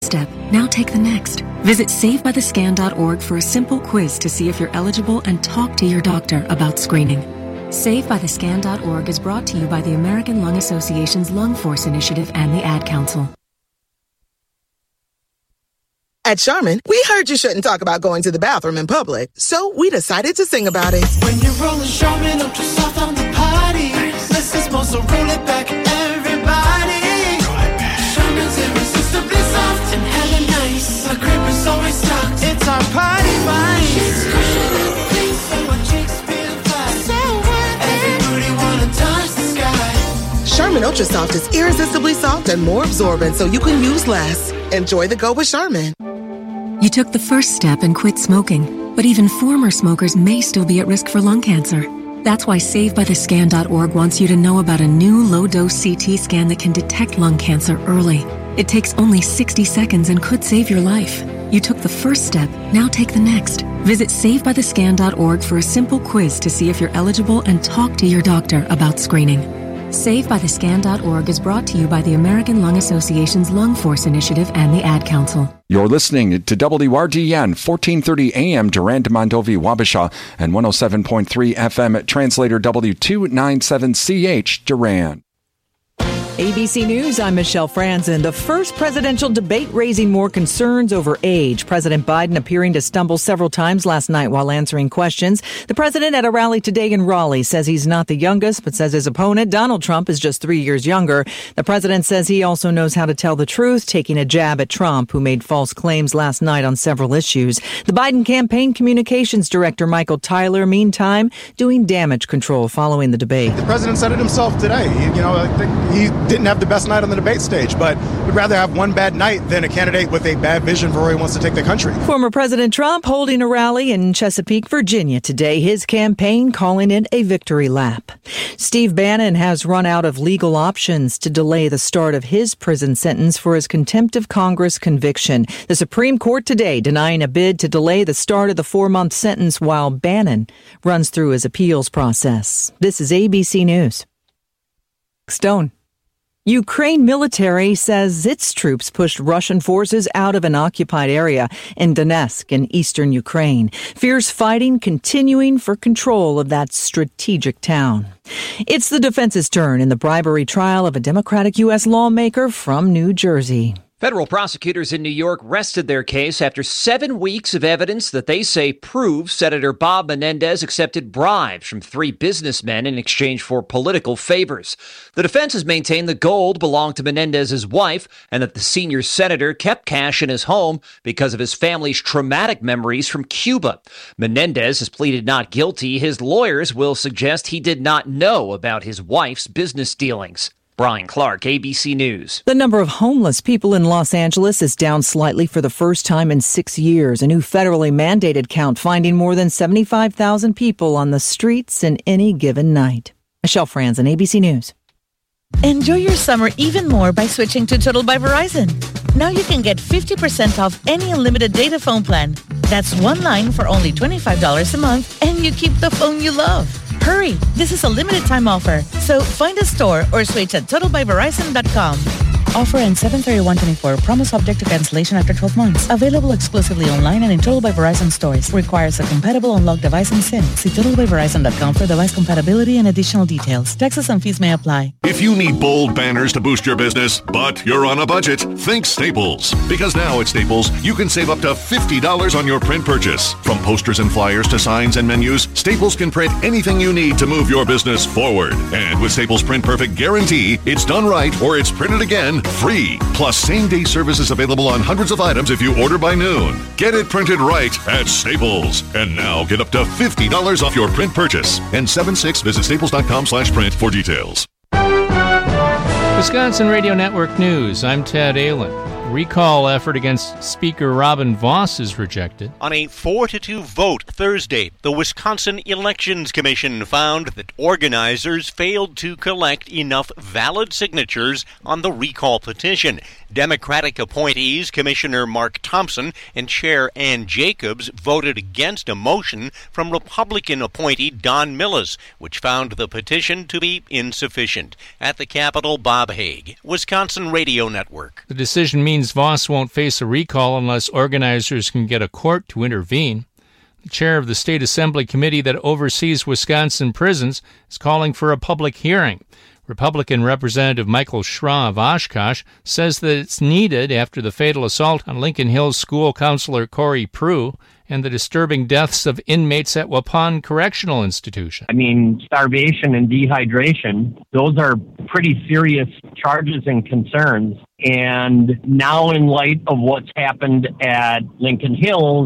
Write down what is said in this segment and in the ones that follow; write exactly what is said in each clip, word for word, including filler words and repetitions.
step. Now take the next. Visit save by the scan dot org for a simple quiz to see if you're eligible and talk to your doctor about screening. save by the scan dot org is brought to you by the American Lung Association's Lung Force Initiative and the Ad Council. At Charmin, we heard you shouldn't talk about going to the bathroom in public, so we decided to sing about it. When you're rolling Charmin Ultra Soft on the potty, less is more, so roll it back, everybody. Roll it back. Charmin's irresistibly soft and hella nice. My crib is always stocked. It's our party vibe. It's cushion and clean, so our cheeks feel flat. So worth it. Everybody wanna touch the sky. Charmin Ultra Soft is irresistibly soft and more absorbent, so you can use less. Enjoy the go with Charmin. You took the first step and quit smoking, but even former smokers may still be at risk for lung cancer. That's why save by the scan dot org wants you to know about a new low-dose C T scan that can detect lung cancer early. It takes only sixty seconds and could save your life. You took the first step, now take the next. Visit save by the scan dot org for a simple quiz to see if you're eligible and talk to your doctor about screening. save by the scan dot org is brought to you by the American Lung Association's Lung Force Initiative and the Ad Council. You're listening to W R D N, fourteen thirty A M, Durand, Mondovi, Wabasha, and one oh seven point three F M, Translator W two ninety-seven C H, Durand. A B C News, I'm Michelle Franzen. The first presidential debate raising more concerns over age. President Biden appearing to stumble several times last night while answering questions. The president at a rally today in Raleigh says he's not the youngest, but says his opponent, Donald Trump, is just three years younger. The president says he also knows how to tell the truth, taking a jab at Trump, who made false claims last night on several issues. The Biden campaign communications director, Michael Tyler, meantime, doing damage control following the debate. The president said it himself today. He, you know, I think he didn't have the best night on the debate stage, but would rather have one bad night than a candidate with a bad vision for where he wants to take the country. Former President Trump holding a rally in Chesapeake, Virginia today, his campaign calling it a victory lap. Steve Bannon has run out of legal options to delay the start of his prison sentence for his contempt of Congress conviction. The Supreme Court today denying a bid to delay the start of the four-month sentence while Bannon runs through his appeals process. This is A B C News. Stone. Ukraine military says its troops pushed Russian forces out of an occupied area in Donetsk in eastern Ukraine. Fierce fighting continuing for control of that strategic town. It's the defense's turn in the bribery trial of a Democratic U S lawmaker from New Jersey. Federal prosecutors in New York rested their case after seven weeks of evidence that they say proves Senator Bob Menendez accepted bribes from three businessmen in exchange for political favors. The defense has maintained the gold belonged to Menendez's wife and that the senior senator kept cash in his home because of his family's traumatic memories from Cuba. Menendez has pleaded not guilty. His lawyers will suggest he did not know about his wife's business dealings. Brian Clark, A B C News. The number of homeless people in Los Angeles is down slightly for the first time in six years. A new federally mandated count finding more than seventy-five thousand people on the streets in any given night. Michelle Franzen, A B C News. Enjoy your summer even more by switching to Total by Verizon. Now you can get fifty percent off any unlimited data phone plan. That's one line for only twenty-five dollars a month, and you keep the phone you love. Hurry, this is a limited time offer, so find a store or switch at total by verizon dot com. Offer ends seven thirty-one twenty-four. Promo subject to cancellation after twelve months. Available exclusively online and in Total by Verizon stores. Requires a compatible unlocked device and SIM. See total by verizon dot com for device compatibility and additional details. Taxes and fees may apply. If you need bold banners to boost your business, but you're on a budget, think Staples. Because now at Staples, you can save up to fifty dollars on your print purchase. From posters and flyers to signs and menus, Staples can print anything you need to move your business forward. And with Staples Print Perfect Guarantee, it's done right or it's printed again free. Plus, same-day services available on hundreds of items if you order by noon. Get it printed right at Staples. And now get up to fifty dollars off your print purchase. And seven six, visit staples dot com slash print for details. Wisconsin Radio Network News, I'm Ted Allen. Recall effort against Speaker Robin Vos is rejected. On a four to two vote Thursday, the Wisconsin Elections Commission found that organizers failed to collect enough valid signatures on the recall petition. Democratic appointees Commissioner Mark Thompson and Chair Ann Jacobs voted against a motion from Republican appointee Don Millis, which found the petition to be insufficient. At the Capitol, Bob Haig, Wisconsin Radio Network. The decision means Voss won't face a recall unless organizers can get a court to intervene. The chair of the State Assembly Committee that oversees Wisconsin prisons is calling for a public hearing. Republican Representative Michael Schra of Oshkosh says that it's needed after the fatal assault on Lincoln Hills school counselor Corey Prue and the disturbing deaths of inmates at Waupun Correctional Institution. I mean, starvation and dehydration, those are pretty serious charges and concerns. And now in light of what's happened at Lincoln Hills,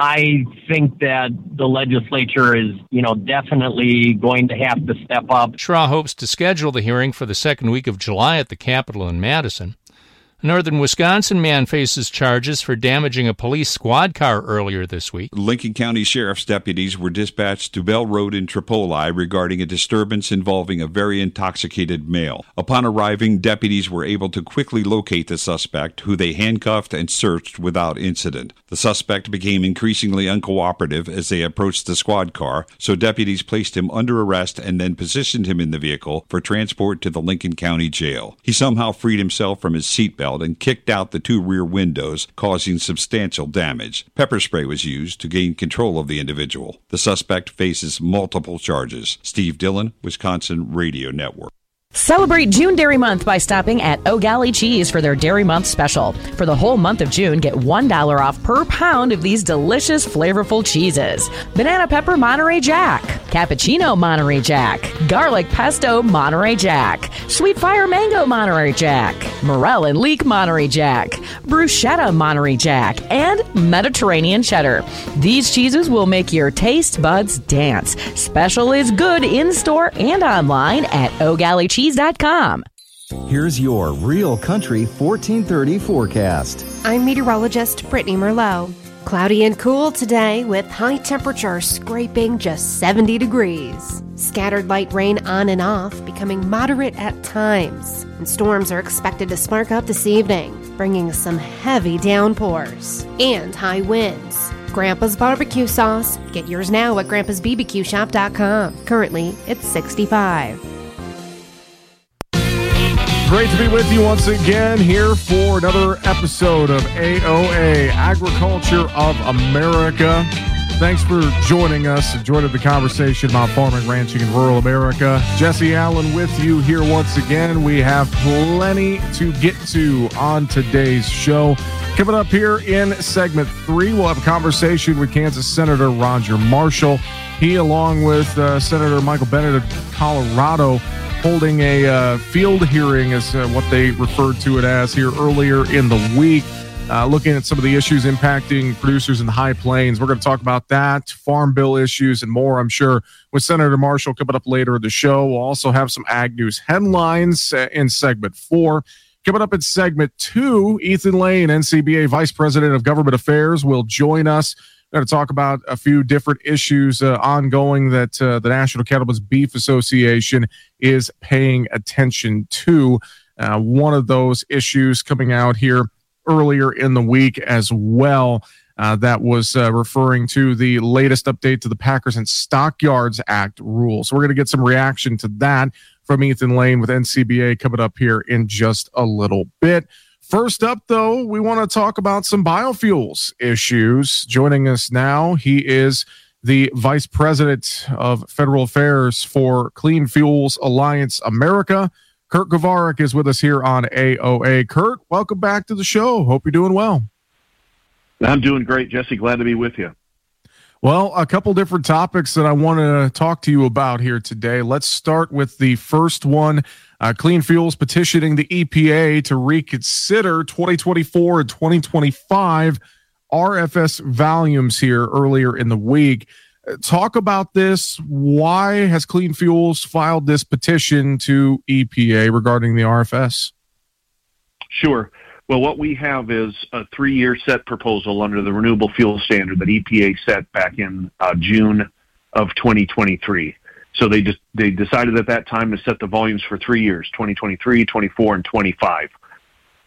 I think that the legislature is, you know, definitely going to have to step up. Schra hopes to schedule the hearing for the second week of July at the Capitol in Madison. A northern Wisconsin man faces charges for damaging a police squad car earlier this week. Lincoln County Sheriff's deputies were dispatched to Bell Road in Tripoli regarding a disturbance involving a very intoxicated male. Upon arriving, deputies were able to quickly locate the suspect, who they handcuffed and searched without incident. The suspect became increasingly uncooperative as they approached the squad car, so deputies placed him under arrest and then positioned him in the vehicle for transport to the Lincoln County Jail. He somehow freed himself from his seatbelt and kicked out the two rear windows, causing substantial damage. Pepper spray was used to gain control of the individual. The suspect faces multiple charges. Steve Dillon, Wisconsin Radio Network. Celebrate June Dairy Month by stopping at O'Galley Cheese for their Dairy Month special. For the whole month of June, get one dollar off per pound of these delicious, flavorful cheeses. Banana Pepper Monterey Jack, Cappuccino Monterey Jack, Garlic Pesto Monterey Jack, Sweet Fire Mango Monterey Jack, Morel and Leek Monterey Jack, Bruschetta Monterey Jack, and Mediterranean Cheddar. These cheeses will make your taste buds dance. Special is good in-store and online at O'Galley Cheese. Cheese dot com. Here's your Real Country fourteen thirty forecast. I'm meteorologist Brittany Merlot. Cloudy and cool today with high temperatures scraping just seventy degrees. Scattered light rain on and off, becoming moderate at times. And storms are expected to spark up this evening, bringing some heavy downpours and high winds. Grandpa's Barbecue Sauce. Get yours now at grandpas b b q shop dot com. Currently, it's sixty-five. Great to be with you once again here for another episode of A O A, Agriculture of America. Thanks for joining us. Enjoyed the conversation about farming, ranching in rural America. Jesse Allen with you here once again. We have plenty to get to on today's show. Coming up here in segment three, we'll have a conversation with Kansas Senator Roger Marshall. He, along with uh, Senator Michael Bennet of Colorado, holding a uh, field hearing, is uh, what they referred to it as here earlier in the week, uh, looking at some of the issues impacting producers in the High Plains. We're going to talk about that, farm bill issues, and more, I'm sure, with Senator Marshall coming up later in the show. We'll also have some Ag News headlines uh, in segment four. Coming up in segment two, Ethan Lane, N C B A Vice President of Government Affairs, will join us. We're going to talk about a few different issues uh, ongoing that uh, the National Cattlemen's Beef Association is paying attention to. Uh, one of those issues coming out here earlier in the week as well, uh, that was uh, referring to the latest update to the Packers and Stockyards Act rule. So we're going to get some reaction to that from Ethan Lane with N C B A coming up here in just a little bit. First up, though, we want to talk about some biofuels issues. Joining us now, he is the Vice President of Federal Affairs for Clean Fuels Alliance America. Kurt Kovarik is with us here on A O A. Kurt, welcome back to the show. Hope you're doing well. I'm doing great, Jesse. Glad to be with you. Well, a couple different topics that I want to talk to you about here today. Let's start with the first one. Uh, Clean Fuels petitioning the E P A to reconsider twenty twenty-four and twenty twenty-five R F S volumes here earlier in the week. Uh, talk about this. Why has Clean Fuels filed this petition to E P A regarding the R F S? Sure. Well, what we have is a three-year set proposal under the Renewable Fuel Standard that E P A set back in uh, June of twenty twenty-three. So they just they decided at that time to set the volumes for three years, twenty twenty-three, twenty-four, and twenty-five.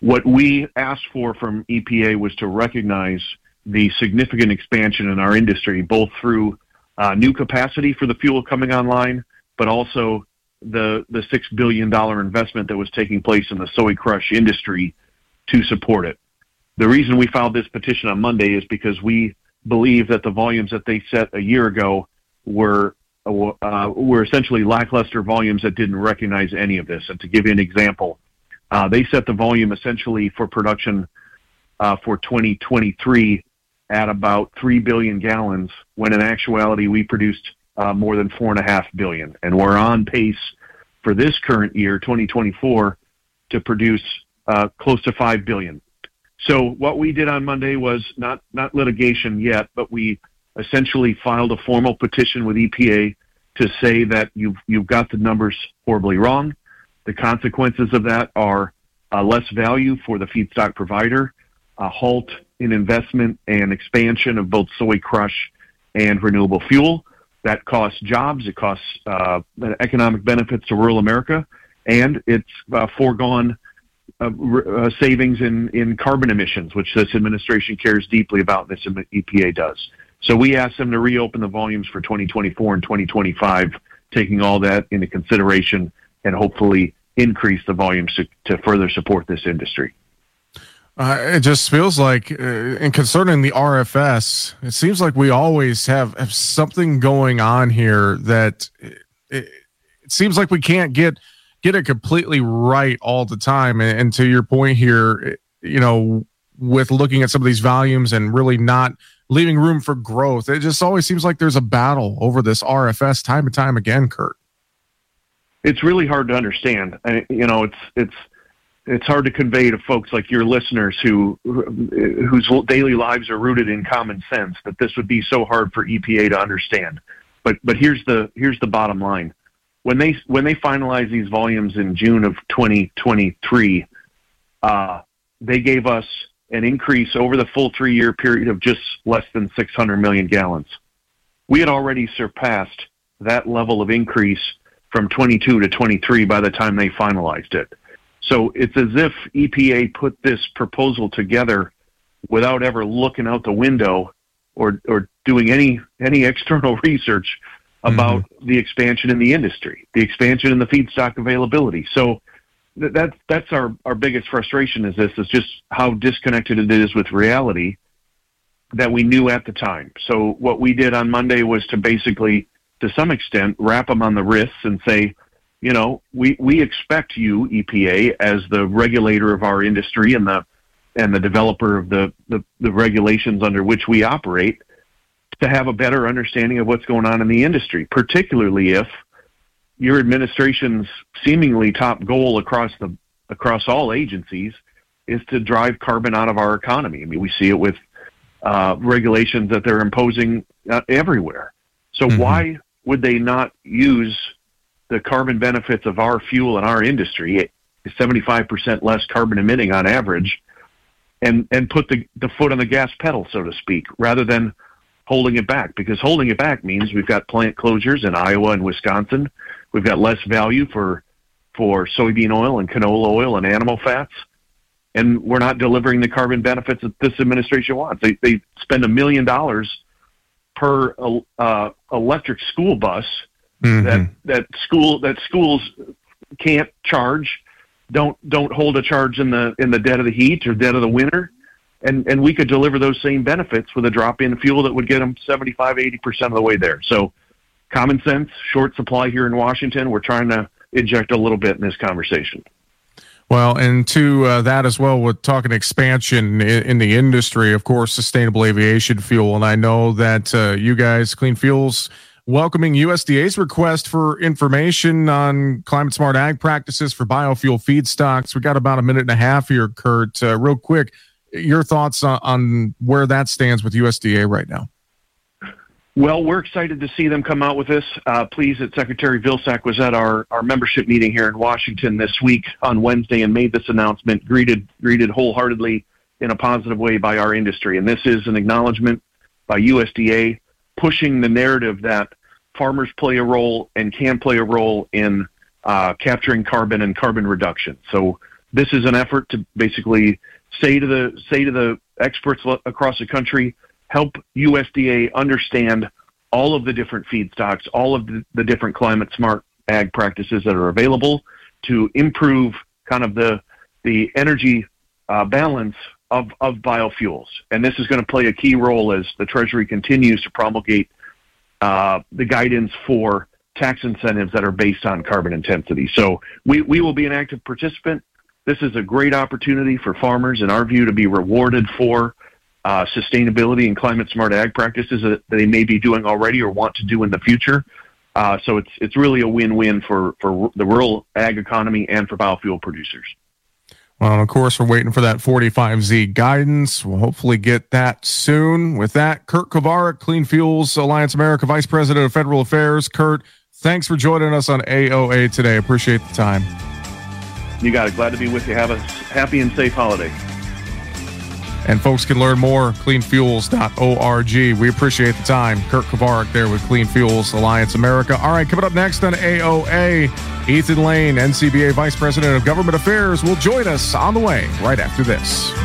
what we asked for from E P A was to recognize the significant expansion in our industry, both through uh, new capacity for the fuel coming online, but also the the six billion dollars investment that was taking place in the soy crush industry to support it. The reason we filed this petition on Monday is because we believe that the volumes that they set a year ago were uh, were essentially lackluster volumes that didn't recognize any of this. And to give you an example, uh, they set the volume essentially for production uh, for twenty twenty-three at about three billion gallons, when in actuality we produced uh, more than four and a half billion. And we're on pace for this current year, twenty twenty-four, to produce uh, close to five billion. So what we did on Monday was not, not litigation yet, but we essentially filed a formal petition with E P A to say that you've, you've got the numbers horribly wrong. The consequences of that are uh, less value for the feedstock provider, a halt in investment and expansion of both soy crush and renewable fuel. That costs jobs, it costs uh, economic benefits to rural America, and it's uh, foregone uh, uh, savings in, in carbon emissions, which this administration cares deeply about, this E P A does. So we asked them to reopen the volumes for twenty twenty-four and twenty twenty-five, taking all that into consideration and hopefully increase the volumes to, to further support this industry. Uh, it just feels like, uh, and concerning the R F S, it seems like we always have, have something going on here that it, it seems like we can't get get it completely right all the time. And, and to your point here, you know, with looking at some of these volumes and really not leaving room for growth, it just always seems like there's a battle over this R F S time and time again, Kurt. It's really hard to understand. I, you know, it's it's. It's hard to convey to folks like your listeners who whose daily lives are rooted in common sense that this would be so hard for E P A to understand. But but here's the here's the bottom line. When they when they finalized these volumes in June of twenty twenty-three, uh, they gave us an increase over the full three-year period of just less than six hundred million gallons. We had already surpassed that level of increase from twenty-two to twenty-three by the time they finalized it. So it's as if E P A put this proposal together without ever looking out the window or or doing any any external research about mm-hmm. the expansion in the industry, the expansion in the feedstock availability. So th- that's that's our, our biggest frustration is this, is just how disconnected it is with reality that we knew at the time. So what we did on Monday was to basically, to some extent, wrap them on the wrists and say, you know, we, we expect you, E P A, as the regulator of our industry and the and the developer of the, the, the regulations under which we operate, to have a better understanding of what's going on in the industry, particularly if your administration's seemingly top goal across the across all agencies is to drive carbon out of our economy. I mean, we see it with uh, regulations that they're imposing uh, everywhere. So mm-hmm. why would they not use the carbon benefits of our fuel and our industry, seventy-five percent less carbon emitting on average, and, and put the, the foot on the gas pedal, so to speak, rather than holding it back? Because holding it back means we've got plant closures in Iowa and Wisconsin. We've got less value for, for soybean oil and canola oil and animal fats. And we're not delivering the carbon benefits that this administration wants. They, they spend a million dollars per uh, electric school bus Mm-hmm. that that school that schools can't charge, don't don't hold a charge in the in the dead of the heat or dead of the winter, and and we could deliver those same benefits with a drop in fuel that would get them seventy-five, eighty percent of the way there. So common sense, short supply here in Washington. We're trying to inject a little bit in this conversation. Well, and to uh, that as well, with talking expansion in, in the industry, of course, sustainable aviation fuel, and I know that uh, you guys, Clean Fuels, welcoming U S D A's request for information on climate smart ag practices for biofuel feedstocks. We got about a minute and a half here, Kurt. Uh, real quick, your thoughts on, on where that stands with U S D A right now? Well, we're excited to see them come out with this. Uh, pleased that Secretary Vilsack was at our, our membership meeting here in Washington this week on Wednesday and made this announcement, greeted greeted wholeheartedly in a positive way by our industry. And this is an acknowledgement by U S D A pushing the narrative that farmers play a role and can play a role in uh, capturing carbon and carbon reduction. So this is an effort to basically say to the say to the experts across the country, help U S D A understand all of the different feedstocks, all of the, the different climate smart ag practices that are available to improve kind of the the energy uh, balance of, of biofuels. And this is going to play a key role as the Treasury continues to promulgate uh, the guidance for tax incentives that are based on carbon intensity. So we, we will be an active participant. This is a great opportunity for farmers, in our view, to be rewarded for uh, sustainability and climate smart ag practices that they may be doing already or want to do in the future. Uh, so it's it's really a win-win for, for the rural ag economy and for biofuel producers. Well, of course, we're waiting for that forty-five Z guidance. We'll hopefully get that soon. With that, Kurt Kovarik, Clean Fuels Alliance America Vice President of Federal Affairs. Kurt, thanks for joining us on A O A today. Appreciate the time. You got it. Glad to be with you. Have a happy and safe holiday. And folks can learn more at clean fuels dot org. We appreciate the time. Kurt Kovarik there with Clean Fuels Alliance America. All right, coming up next on A O A, Ethan Lane, N C B A Vice President of Government Affairs, will join us on the way right after this.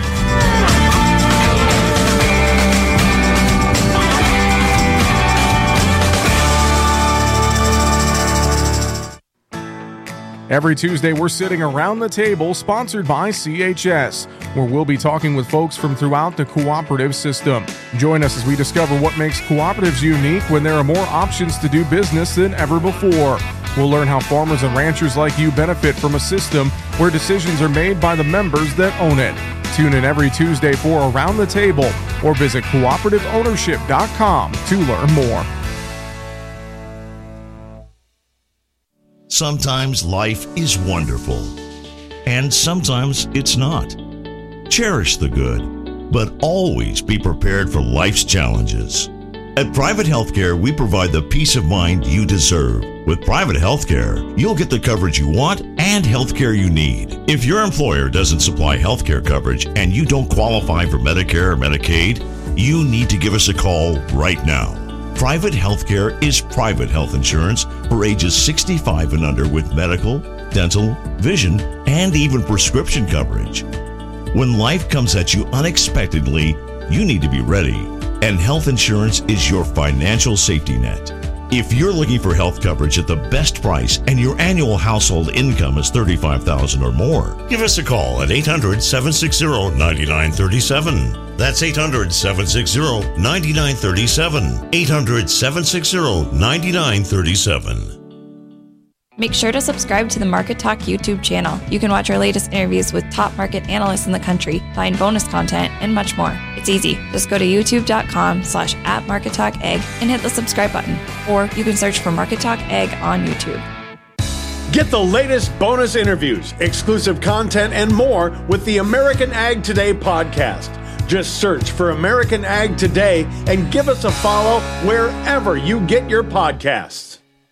Every Tuesday, we're sitting around the table, sponsored by C H S, where we'll be talking with folks from throughout the cooperative system. Join us as we discover what makes cooperatives unique when there are more options to do business than ever before. We'll learn how farmers and ranchers like you benefit from a system where decisions are made by the members that own it. Tune in every Tuesday for Around the Table, or visit cooperative ownership dot com to learn more. Sometimes life is wonderful, and sometimes it's not. Cherish the good, but always be prepared for life's challenges. At Private Healthcare, we provide the peace of mind you deserve. With Private Healthcare, you'll get the coverage you want and healthcare you need. If your employer doesn't supply healthcare coverage and you don't qualify for Medicare or Medicaid, you need to give us a call right now. Private healthcare is private health insurance for ages sixty-five and under with medical, dental, vision, and even prescription coverage. When life comes at you unexpectedly, you need to be ready, and health insurance is your financial safety net. If you're looking for health coverage at the best price and your annual household income is thirty-five thousand dollars or more, give us a call at eight hundred, seven six zero, nine nine three seven. That's eight hundred, seven six zero, nine nine three seven. eight hundred, seven six zero, nine nine three seven. Make sure to subscribe to the Market Talk YouTube channel. You can watch our latest interviews with top market analysts in the country, find bonus content, and much more. It's easy. Just go to youtube.com slash at Market Talk Egg and hit the subscribe button. Or you can search for Market Talk Egg on YouTube. Get the latest bonus interviews, exclusive content, and more with the American Ag Today podcast. Just search for American Ag Today and give us a follow wherever you get your podcasts.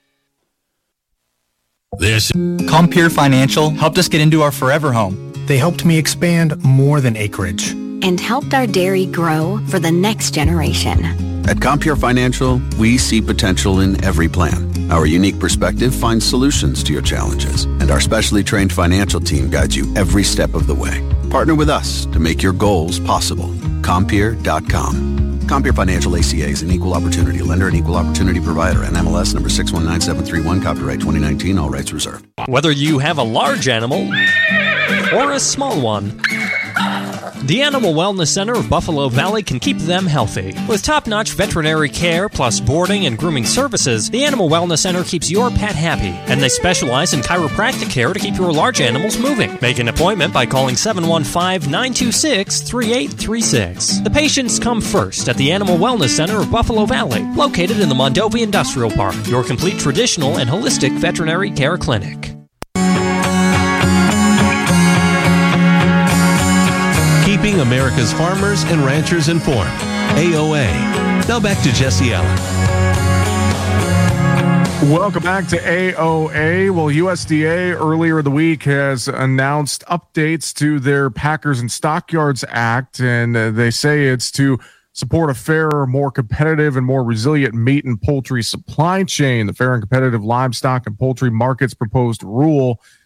This Compeer Financial helped us get into our forever home. They helped me expand more than acreage and helped our dairy grow for the next generation. At Compeer Financial, we see potential in every plan. Our unique perspective finds solutions to your challenges, and our specially trained financial team guides you every step of the way. Partner with us to make your goals possible. Compeer dot com. Compeer Financial A C A is an equal opportunity lender and equal opportunity provider. N M L S number six one nine seven three one. Copyright twenty nineteen. All rights reserved. Whether you have a large animal or a small one, the Animal Wellness Center of Buffalo Valley can keep them healthy. With top-notch veterinary care plus boarding and grooming services, the Animal Wellness Center keeps your pet happy, and they specialize in chiropractic care to keep your large animals moving. Make an appointment by calling seven one five, nine two six, three eight three six. The patients come first at the Animal Wellness Center of Buffalo Valley, located in the Mondovi Industrial Park, your complete traditional and holistic veterinary care clinic. Keeping America's farmers and ranchers informed. A O A. Now back to Jesse Allen. Welcome back to A O A. Well, U S D A earlier in the week has announced updates to their Packers and Stockyards Act, and uh, they say it's to support a fairer, more competitive, and more resilient meat and poultry supply chain. The Fair and Competitive Livestock and Poultry Markets proposed rule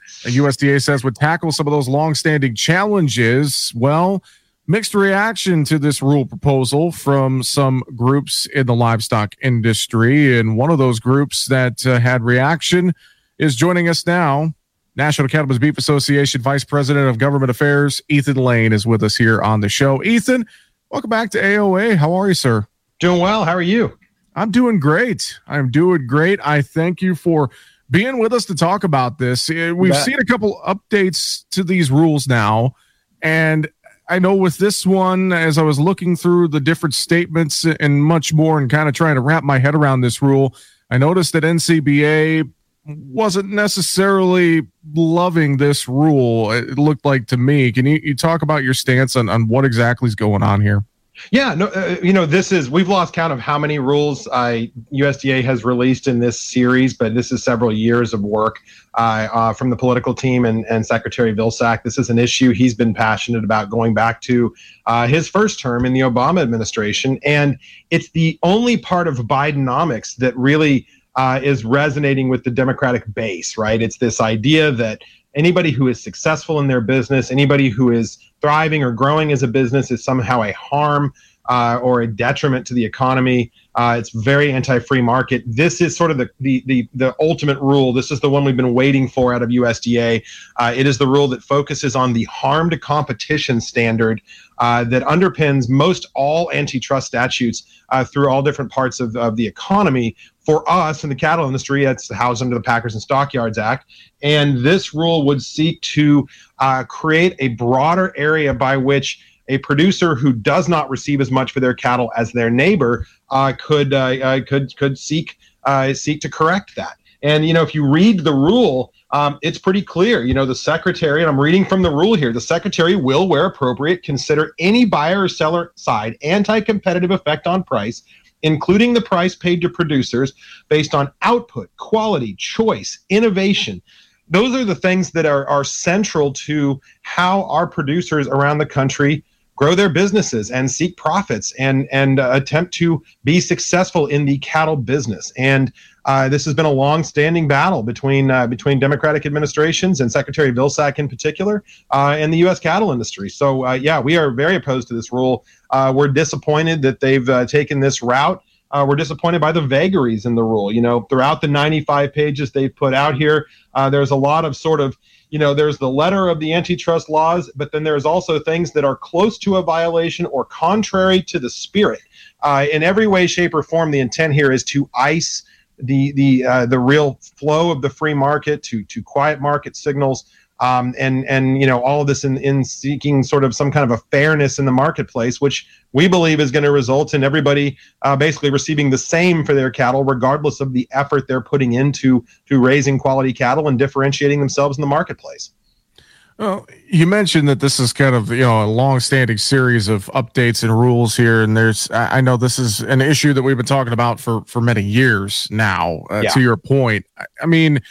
The U S D A says would tackle some of those longstanding challenges. Well, mixed reaction to this rule proposal from some groups in the livestock industry. And one of those groups that uh, had reaction is joining us now. National Cattlemen's Beef Association Vice President of Government Affairs, Ethan Lane, is with us here on the show. Ethan, welcome back to A O A. How are you, sir? Doing well. How are you? I'm doing great. I'm doing great. I thank you for being with us to talk about this. We've seen a couple updates to these rules now, and I know with this one, as I was looking through the different statements and much more and kind of trying to wrap my head around this rule, I noticed that N C B A wasn't necessarily loving this rule. It looked like to me. Can you, you talk about your stance on, on what exactly is going on here? Yeah, no, uh, you know, this is, we've lost count of how many rules uh, U S D A has released in this series, but this is several years of work uh, uh, from the political team and, and Secretary Vilsack. This is an issue he's been passionate about going back to uh, his first term in the Obama administration. And it's the only part of Bidenomics that really uh, is resonating with the Democratic base, right? It's this idea that anybody who is successful in their business, anybody who is thriving or growing as a business is somehow a harm uh, or a detriment to the economy. Uh, it's very anti-free market. This is sort of the, the the the ultimate rule. This is the one we've been waiting for out of U S D A. Uh, it is the rule that focuses on the harm to competition standard uh, that underpins most all antitrust statutes uh, through all different parts of, of the economy. For us in the cattle industry, it's housed under the Packers and Stockyards Act. And this rule would seek to uh, create a broader area by which a producer who does not receive as much for their cattle as their neighbor uh, could uh, uh, could could seek uh, seek to correct that. And you know, if you read the rule, um, it's pretty clear. You know, the secretary, and I'm reading from the rule here, the secretary will, where appropriate, consider any buyer or seller side anti-competitive effect on price, including the price paid to producers based on output, quality, choice, innovation. Those are the things that are, are central to how our producers around the country grow their businesses and seek profits and, and uh, attempt to be successful in the cattle business. And uh, this has been a long-standing battle between uh, between Democratic administrations and Secretary Vilsack in particular uh, and the U S cattle industry. So, uh, yeah, we are very opposed to this rule. Uh, we're disappointed that they've uh, taken this route. Uh, we're disappointed by the vagaries in the rule. You know, throughout the ninety-five pages they've put out here, uh, there's a lot of sort of, you know, there's the letter of the antitrust laws, but then there's also things that are close to a violation or contrary to the spirit. Uh, in every way, shape, or form, the intent here is to ice the the uh, the real flow of the free market, to to quiet market signals. Um, and, and, you know, all of this in, in seeking sort of some kind of a fairness in the marketplace, which we believe is going to result in everybody uh, basically receiving the same for their cattle, regardless of the effort they're putting into to raising quality cattle and differentiating themselves in the marketplace. Well, you mentioned that this is kind of, you know, a long-standing series of updates and rules here, and there's, I know this is an issue that we've been talking about for, for many years now, uh, yeah. To your point. I mean,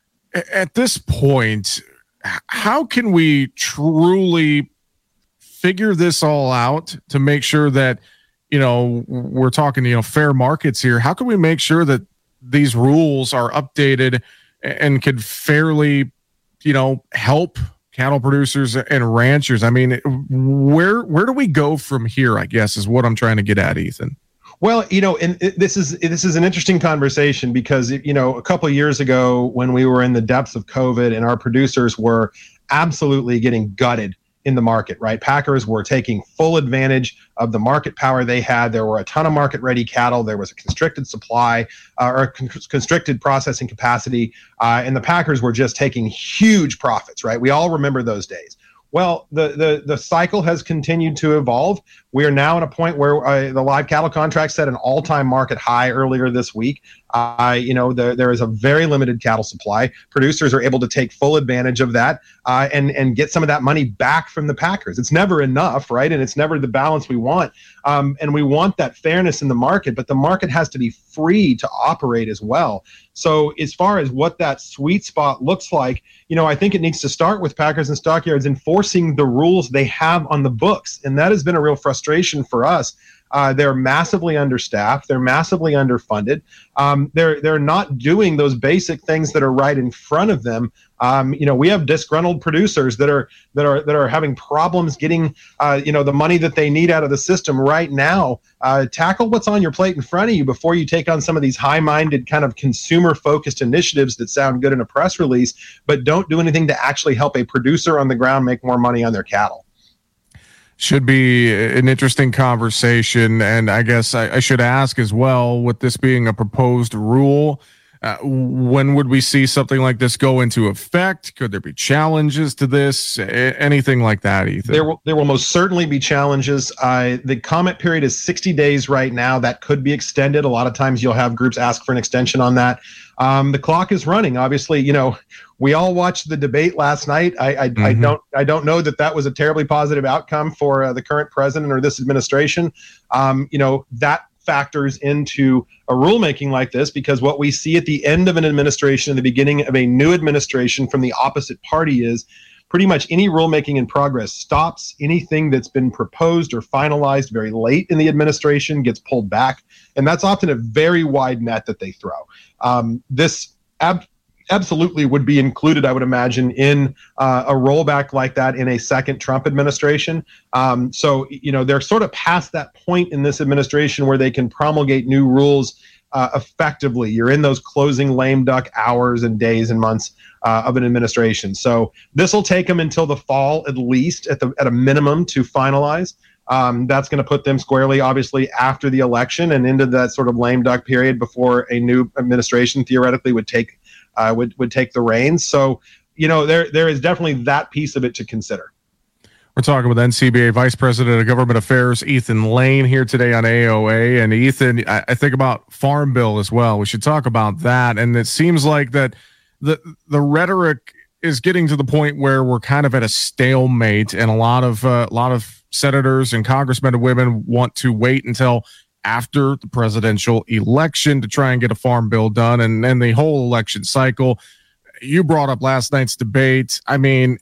at this point, how can we truly figure this all out to make sure that, you know, we're talking, you know, fair markets here? How can we make sure that these rules are updated and can fairly, you know, help cattle producers and ranchers? I mean, where, where do we go from here, I guess, is what I'm trying to get at, Ethan. Well, you know, and this is this is an interesting conversation because, you know, a couple of years ago when we were in the depths of COVID and our producers were absolutely getting gutted in the market, right? Packers were taking full advantage of the market power they had. There were a ton of market-ready cattle. There was a constricted supply uh, or con- constricted processing capacity, uh, and the Packers were just taking huge profits, right? We all remember those days. Well, the, the, the cycle has continued to evolve. We are now at a point where uh, the live cattle contract set an all-time market high earlier this week. Uh, you know, the, there is a very limited cattle supply. Producers are able to take full advantage of that uh, and, and get some of that money back from the Packers. It's never enough, right? And it's never the balance we want. Um, and we want that fairness in the market, but the market has to be free to operate as well. So as far as what that sweet spot looks like, you know, I think it needs to start with Packers and Stockyards enforcing the rules they have on the books. And that has been a real frustration for us. Uh, they're massively understaffed. They're massively underfunded. Um, they're they're not doing those basic things that are right in front of them. Um, you know, we have disgruntled producers that are that are that are having problems getting uh, you know the money that they need out of the system right now. Uh, tackle what's on your plate in front of you before you take on some of these high-minded kind of consumer-focused initiatives that sound good in a press release, but don't do anything to actually help a producer on the ground make more money on their cattle. Should be an interesting conversation, and I guess I, I should ask as well, with this being a proposed rule, uh, when would we see something like this go into effect? Could there be challenges to this? A- anything like that, Ethan? There will, there will most certainly be challenges. Uh, the comment period is sixty days right now. That could be extended. A lot of times you'll have groups ask for an extension on that. Um, the clock is running. Obviously, you know, we all watched the debate last night. I, I, mm-hmm. I don't, I don't know that that was a terribly positive outcome for uh, the current president or this administration. Um, you know, that factors into a rulemaking like this, because what we see at the end of an administration and the beginning of a new administration from the opposite party is pretty much any rulemaking in progress stops. Anything that's been proposed or finalized very late in the administration gets pulled back. And that's often a very wide net that they throw. Um, this ab- absolutely would be included, I would imagine, in uh, a rollback like that in a second Trump administration. Um, so, you know, they're sort of past that point in this administration where they can promulgate new rules uh, effectively. You're in those closing lame duck hours and days and months uh, of an administration. So this will take them until the fall, at least at the at a minimum, to finalize. Um, that's going to put them squarely, obviously, after the election and into that sort of lame duck period before a new administration theoretically would take uh, would would take the reins. So, you know, there there is definitely that piece of it to consider. We're talking with N C B A Vice President of Government Affairs, Ethan Lane, here today on A O A. And Ethan, I, I think about Farm Bill as well. We should talk about that. And it seems like that the the rhetoric is getting to the point where we're kind of at a stalemate, and a lot of uh, a lot of senators and congressmen and women want to wait until after the presidential election to try and get a farm bill done, and then the whole election cycle. You brought up last night's debate. I mean,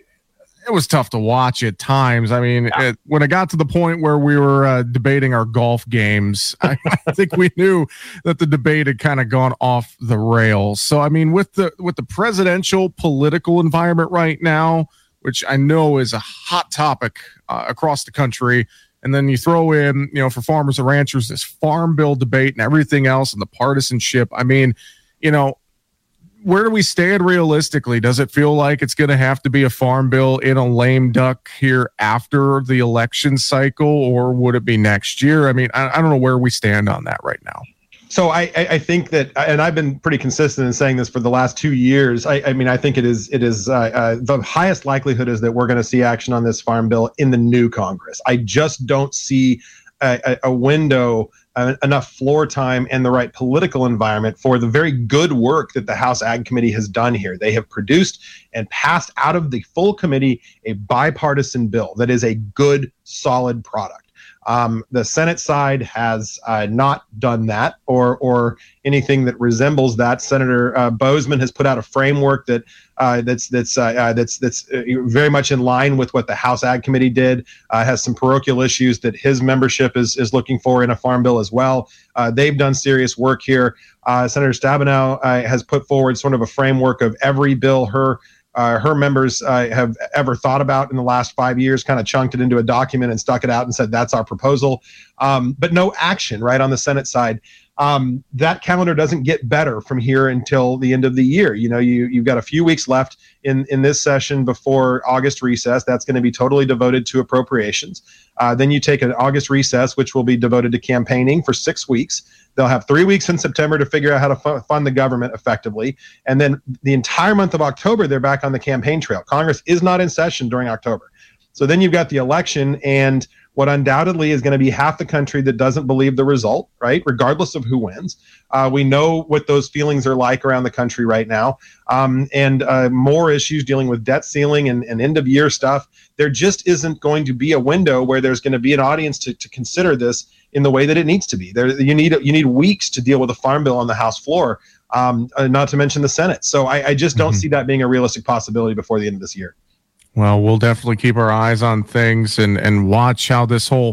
it was tough to watch at times. I mean, yeah. it, when it got to the point where we were uh, debating our golf games, I, I think we knew that the debate had kind of gone off the rails. So, I mean, with the with the presidential political environment right now, which I know is a hot topic uh, across the country, and then you throw in, you know, for farmers and ranchers, this farm bill debate and everything else and the partisanship. I mean, you know, where do we stand realistically? Does it feel like it's going to have to be a farm bill in a lame duck here after the election cycle, or would it be next year? I mean, I, I don't know where we stand on that right now. So I, I think that, and I've been pretty consistent in saying this for the last two years. I, I mean, I think it is it is uh, uh, the highest likelihood is that we're going to see action on this farm bill in the new Congress. I just don't see a, a window, uh, enough floor time, and the right political environment for the very good work that the House Ag Committee has done here. They have produced and passed out of the full committee a bipartisan bill that is a good, solid product. Um, the Senate side has uh, not done that, or or anything that resembles that. Senator uh, Bozeman has put out a framework that uh, that's that's uh, uh, that's that's uh, very much in line with what the House Ag Committee did. Uh, has some parochial issues that his membership is is looking for in a farm bill as well. Uh, they've done serious work here. Uh, Senator Stabenow uh, has put forward sort of a framework of every bill her. Uh, her members uh, have ever thought about in the last five years, kind of chunked it into a document and stuck it out and said, that's our proposal. Um, but no action, right, on the Senate side. Um, that calendar doesn't get better from here until the end of the year. You know, you, you've got a few weeks left in, in this session before August recess. That's going to be totally devoted to appropriations. Uh, then you take an August recess, which will be devoted to campaigning for six weeks. They'll have three weeks in September to figure out how to fu- fund the government effectively. And then the entire month of October, they're back on the campaign trail. Congress is not in session during October. So then you've got the election, and what undoubtedly is going to be half the country that doesn't believe the result, right, regardless of who wins. Uh, we know what those feelings are like around the country right now. Um, and uh, more issues dealing with debt ceiling and, and end-of-year stuff. There just isn't going to be a window where there's going to be an audience to, to consider this in the way that it needs to be. There, you need you need weeks to deal with a farm bill on the House floor, um, uh, not to mention the Senate. So I, I just don't mm-hmm. see that being a realistic possibility before the end of this year. Well, we'll definitely keep our eyes on things and, and watch how this whole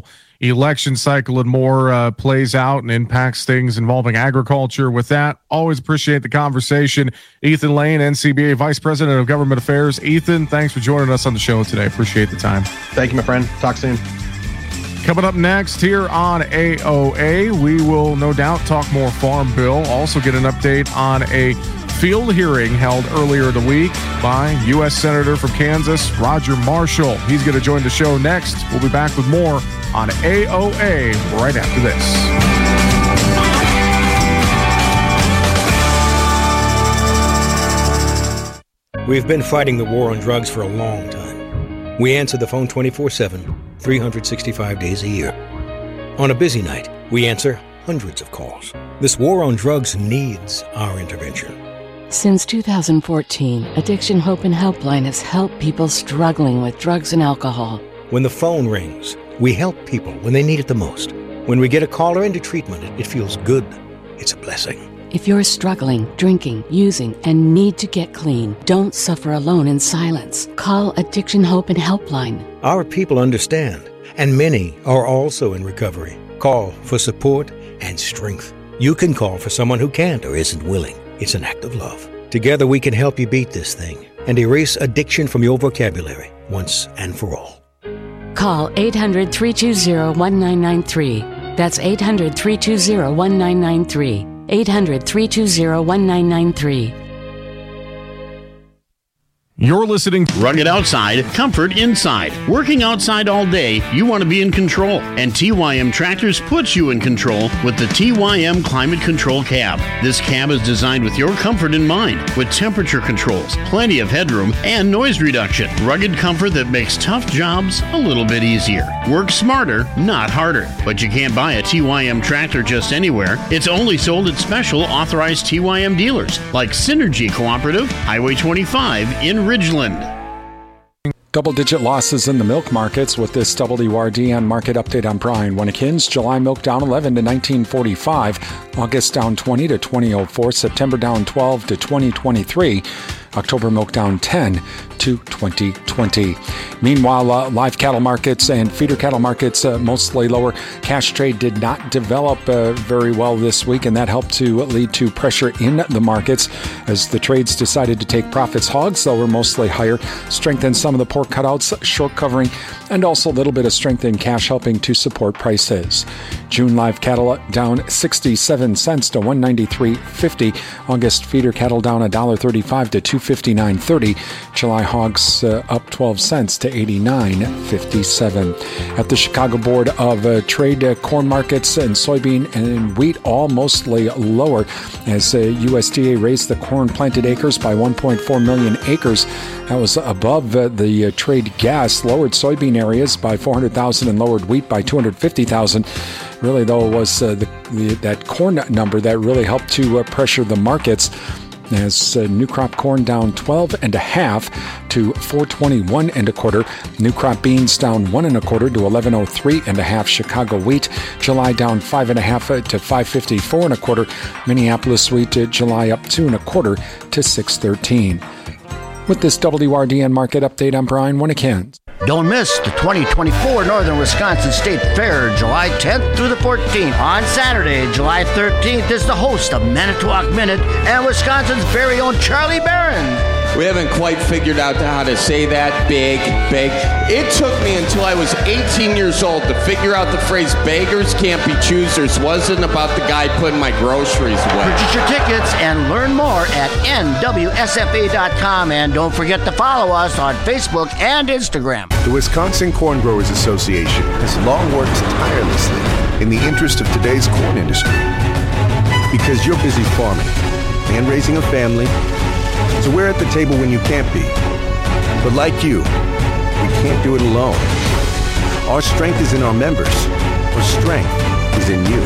election cycle and more uh, plays out and impacts things involving agriculture. With that, always appreciate the conversation. Ethan Lane, N C B A Vice President of Government Affairs. Ethan, thanks for joining us on the show today. Appreciate the time. Thank you, my friend. Talk soon. Coming up next here on A O A, we will no doubt talk more Farm Bill. Also get an update on a field hearing held earlier the week by U S Senator from Kansas, Roger Marshall. He's going to join the show next. We'll be back with more on A O A right after this. We've been fighting the war on drugs for a long time. We answer the phone twenty-four seven, three hundred sixty-five days a year. On a busy night, we answer hundreds of calls. This war on drugs needs our intervention. Since two thousand fourteen, Addiction Hope and Helpline has helped people struggling with drugs and alcohol. When the phone rings, we help people when they need it the most. When we get a caller into treatment, it feels good. It's a blessing. If you're struggling, drinking, using, and need to get clean, don't suffer alone in silence. Call Addiction Hope and Helpline. Our people understand, and many are also in recovery. Call for support and strength. You can call for someone who can't or isn't willing. It's an act of love. Together we can help you beat this thing and erase addiction from your vocabulary once and for all. Call eight hundred, three two zero, one nine nine three. That's eight hundred, three two zero, one nine nine three. eight hundred, three two zero, one nine nine three. You're listening to Rugged Outside, Comfort Inside. Working outside all day, you want to be in control. And T Y M Tractors puts you in control with the T Y M Climate Control Cab. This cab is designed with your comfort in mind, with temperature controls, plenty of headroom, and noise reduction. Rugged comfort that makes tough jobs a little bit easier. Work smarter, not harder. But you can't buy a T Y M tractor just anywhere. It's only sold at special authorized T Y M dealers, like Synergy Cooperative, Highway twenty-five in Ridgeland. Double-digit losses in the milk markets with this W R D N market update. I'm Brian Winnikins. July milk down eleven to nineteen forty-five. August down twenty to twenty oh four. September down twelve to twenty twenty-three. October milk down ten to twenty twenty. Meanwhile, uh, live cattle markets and feeder cattle markets uh, mostly lower. Cash trade did not develop uh, very well this week, and that helped to lead to pressure in the markets as the trades decided to take profits. Hogs, though, were mostly higher. Strength in some of the pork cutouts, short covering, and also a little bit of strength in cash helping to support prices. June live cattle down sixty-seven cents to one ninety-three fifty. August feeder cattle down one dollar thirty-five to two fifty-nine thirty. July hogs uh, up twelve cents to eighty-nine fifty-seven. At the Chicago Board of uh, Trade, uh, corn markets and soybean and wheat all mostly lower as uh, U S D A raised the corn planted acres by one point four million acres. That was above uh, the uh, trade gas, lowered soybean areas by four hundred thousand and lowered wheat by two hundred fifty thousand. Really, though, it was uh, the, the, that corn number that really helped to uh, pressure the markets. As uh, new crop corn down twelve and a half to four twenty-one and a quarter. New crop beans down one and a quarter to eleven oh three and a half. Chicago wheat July down five and a half to five fifty-four and a quarter. Minneapolis wheat uh, July up two and a quarter to six thirteen. With this W R D N market update, I'm Brian Winnikins. Don't miss the twenty twenty-four Northern Wisconsin State Fair, July tenth through the fourteenth. On Saturday, July thirteenth, is the host of Manitowoc Minute and Wisconsin's very own Charlie Barron. We haven't quite figured out how to say that. Big, big. It took me until I was eighteen years old to figure out the phrase beggars can't be choosers wasn't about the guy putting my groceries away. Purchase your tickets and learn more at N W S F A dot com. And don't forget to follow us on Facebook and Instagram. The Wisconsin Corn Growers Association has long worked tirelessly in the interest of today's corn industry. Because you're busy farming and raising a family, so we're at the table when you can't be. But like you, we can't do it alone. Our strength is in our members. Our strength is in you.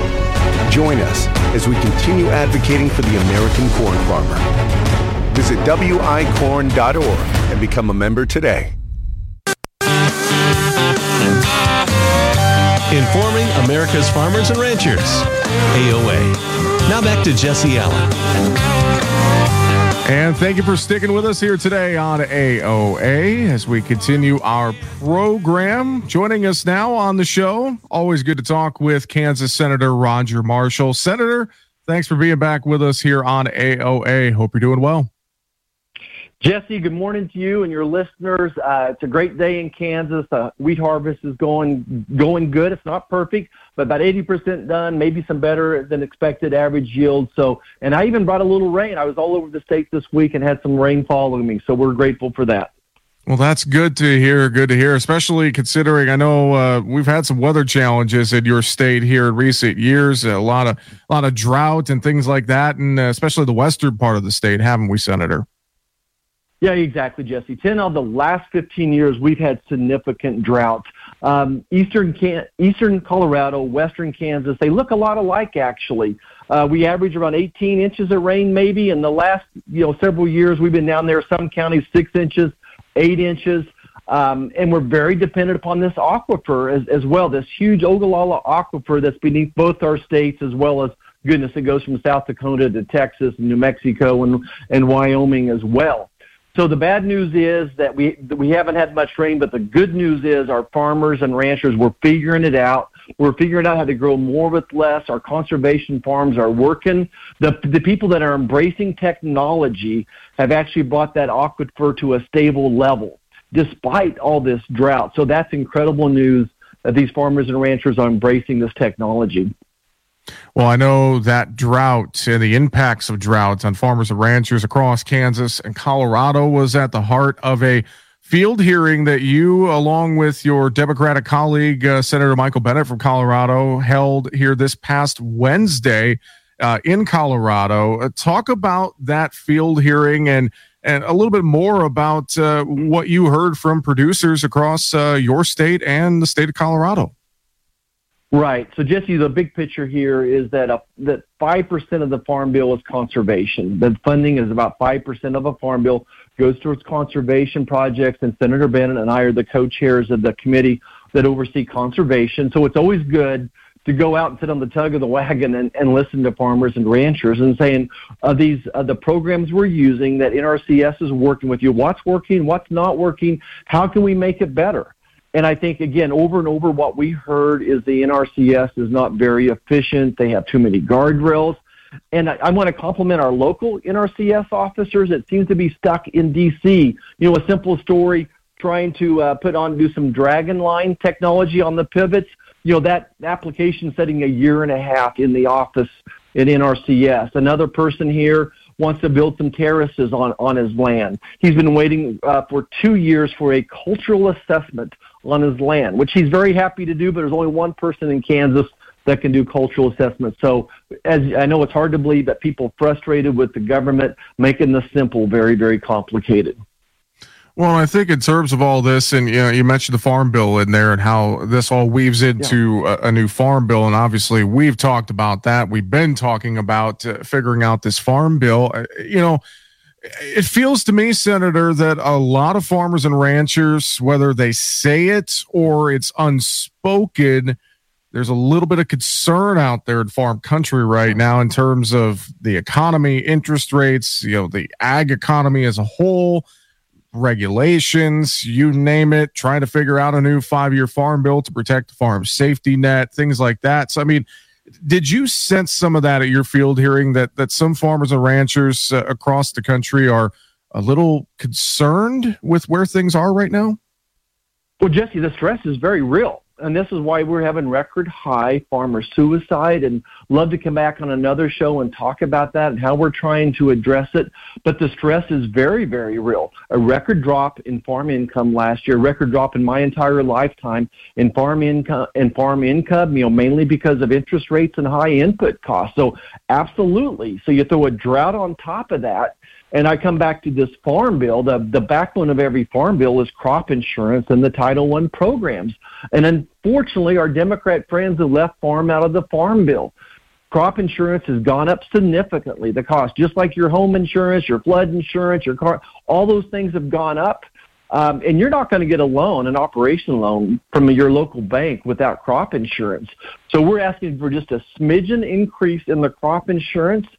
Join us as we continue advocating for the American corn farmer. Visit W I corn dot org and become a member today. Informing America's farmers and ranchers. A O A. Now back to Jesse Allen. And thank you for sticking with us here today on A O A as we continue our program. Joining us now on the show, always good to talk with Kansas Senator Roger Marshall. Senator, thanks for being back with us here on A O A. Hope you're doing well. Jesse, good morning to you and your listeners. Uh, it's a great day in Kansas. Uh, wheat harvest is going going good. It's not perfect, but about eighty percent done, maybe some better than expected average yield. So, and I even brought a little rain. I was all over the state this week and had some rain following me, so we're grateful for that. Well, that's good to hear. Good to hear, especially considering I know uh, we've had some weather challenges in your state here in recent years. A lot of a lot of drought and things like that, and uh, especially the western part of the state, haven't we, Senator? Yeah, exactly, Jesse. ten of the last fifteen years, we've had significant drought. Um, eastern Can- Eastern Colorado, western Kansas, they look a lot alike, actually. Uh, we average around eighteen inches of rain, maybe. In the last, you know, several years, we've been down there, some counties, six inches, eight inches. Um, and we're very dependent upon this aquifer as, as well, this huge Ogallala aquifer that's beneath both our states, as well as, goodness, it goes from South Dakota to Texas and New Mexico and, and Wyoming as well. So the bad news is that we that we haven't had much rain, but the good news is our farmers and ranchers, we're figuring it out. We're figuring out how to grow more with less. Our conservation farms are working. The the people that are embracing technology have actually brought that aquifer to a stable level, despite all this drought. So that's incredible news that these farmers and ranchers are embracing this technology. Well, I know that drought and the impacts of drought on farmers and ranchers across Kansas and Colorado was at the heart of a field hearing that you, along with your Democratic colleague, uh, Senator Michael Bennet from Colorado, held here this past Wednesday uh, in Colorado. Uh, talk about that field hearing and and a little bit more about uh, what you heard from producers across uh, your state and the state of Colorado. Right. So, Jesse, the big picture here is that uh, that five percent of the Farm Bill is conservation. The funding is about five percent of a Farm Bill goes towards conservation projects, and Senator Bennet and I are the co-chairs of the committee that oversee conservation. So it's always good to go out and sit on the tug of the wagon and, and listen to farmers and ranchers and saying, uh, these uh, the programs we're using that N R C S is working with you, what's working, what's not working, how can we make it better? And I think, again, over and over, what we heard is the N R C S is not very efficient. They have too many guardrails. And I, I want to compliment our local N R C S officers. It seems to be stuck in D C. You know, a simple story, trying to uh, put on, do some Dragon Line technology on the pivots. You know, that application setting a year and a half in the office at N R C S. Another person here wants to build some terraces on, on his land. He's been waiting uh, for two years for a cultural assessment on his land, which he's very happy to do, but there's only one person in Kansas that can do cultural assessments. So as I know, it's hard to believe that people frustrated with the government making the simple very, very complicated. Well, I think in terms of all this, and you know, you mentioned the Farm Bill in there and how this all weaves into yeah. a, a new Farm Bill, and obviously we've talked about that. We've been talking about uh, figuring out this Farm Bill. Uh, you know, it feels to me, Senator, that a lot of farmers and ranchers, whether they say it or it's unspoken, there's a little bit of concern out there in farm country right now in terms of the economy, interest rates, you know, the ag economy as a whole, regulations, you name it, trying to figure out a new five-year farm bill to protect the farm safety net, things like that. So, I mean, did you sense some of that at your field hearing, that that some farmers and ranchers uh, across the country are a little concerned with where things are right now? Well, Jesse, the stress is very real. And this is why we're having record high farmer suicide, and love to come back on another show and talk about that and how we're trying to address it. But the stress is very, very real. A record drop in farm income last year, record drop in my entire lifetime in farm income, and farm income, you know, mainly because of interest rates and high input costs. So absolutely. So you throw a drought on top of that. And I come back to this farm bill. The, the backbone of every farm bill is crop insurance and the Title One programs. And unfortunately, our Democrat friends have left farm out of the farm bill. Crop insurance has gone up significantly, the cost, just like your home insurance, your flood insurance, your car, all those things have gone up. Um, and you're not going to get a loan, an operation loan from your local bank without crop insurance. So we're asking for just a smidgen increase in the crop insurance.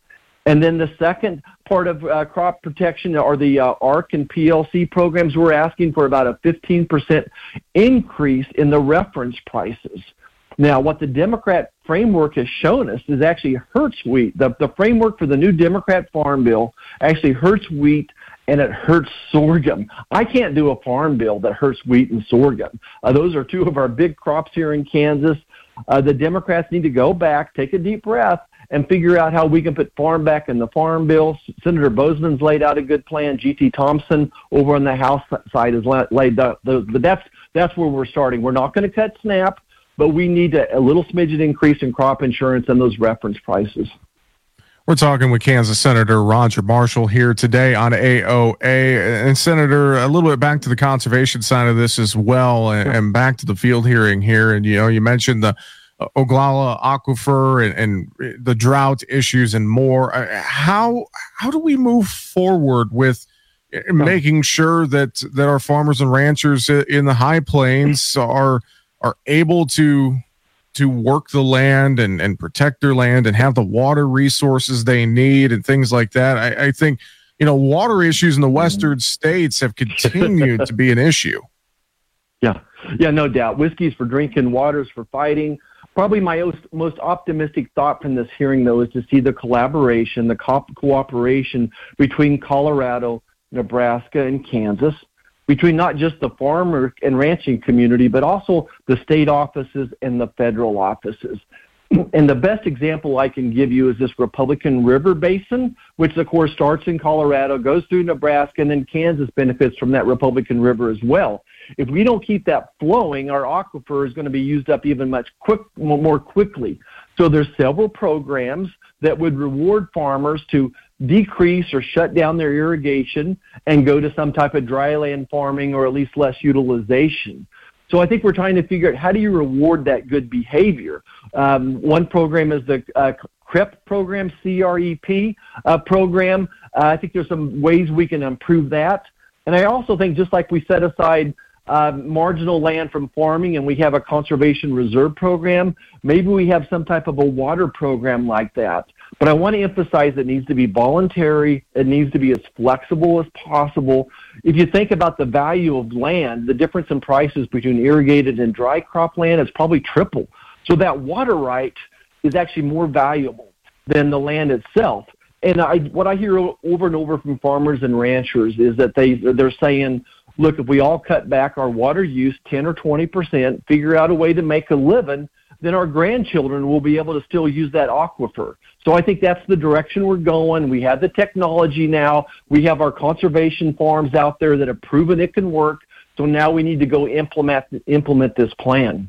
And then the second part of uh, crop protection are the uh, A R C and P L C programs. We're asking for about a fifteen percent increase in the reference prices. Now, what the Democrat framework has shown us is actually hurts wheat. The, the framework for the new Democrat Farm Bill actually hurts wheat and it hurts sorghum. I can't do a farm bill that hurts wheat and sorghum. Uh, those are two of our big crops here in Kansas. Uh, the Democrats need to go back, take a deep breath, and figure out how we can put farm back in the farm bill. Senator Bozeman's laid out a good plan. G T Thompson over on the House side has laid out those. But that's, that's where we're starting. We're not going to cut SNAP, but we need a, a little smidgen increase in crop insurance and those reference prices. We're talking with Kansas Senator Roger Marshall here today on A O A. And Senator, a little bit back to the conservation side of this as well, and, and back to the field hearing here. And, you know, you mentioned the uh, Oglala Aquifer and, and the drought issues and more. Uh, how how do we move forward with making sure that, that our farmers and ranchers in the high plains are are able to to work the land and, and protect their land and have the water resources they need and things like that? I, I think, you know, water issues in the western states have continued to be an issue. Yeah, yeah, no doubt. Whiskey's for drinking, water's for fighting. Probably my most, most optimistic thought from this hearing, though, is to see the collaboration, the co- cooperation between Colorado, Nebraska, and Kansas, between not just the farmer and ranching community, but also the state offices and the federal offices. And the best example I can give you is this Republican River Basin, which of course starts in Colorado, goes through Nebraska, and then Kansas benefits from that Republican River as well. If we don't keep that flowing, our aquifer is going to be used up even much quick, more quickly. So there's several programs that would reward farmers to decrease or shut down their irrigation and go to some type of dry land farming or at least less utilization. So I think we're trying to figure out how do you reward that good behavior. Um, one program is the uh, CREP program, C R E P uh, program. Uh, I think there's some ways we can improve that. And I also think just like we set aside uh, marginal land from farming and we have a conservation reserve program, maybe we have some type of a water program like that. But I want to emphasize it needs to be voluntary. It needs to be as flexible as possible. If you think about the value of land, the difference in prices between irrigated and dry crop land is probably triple. So that water right is actually more valuable than the land itself. And I, what I hear over and over from farmers and ranchers is that they, they're saying, look, if we all cut back our water use ten or twenty percent, figure out a way to make a living, then our grandchildren will be able to still use that aquifer. So I think that's the direction we're going. We have the technology now. We have our conservation farms out there that have proven it can work. So now we need to go implement implement this plan.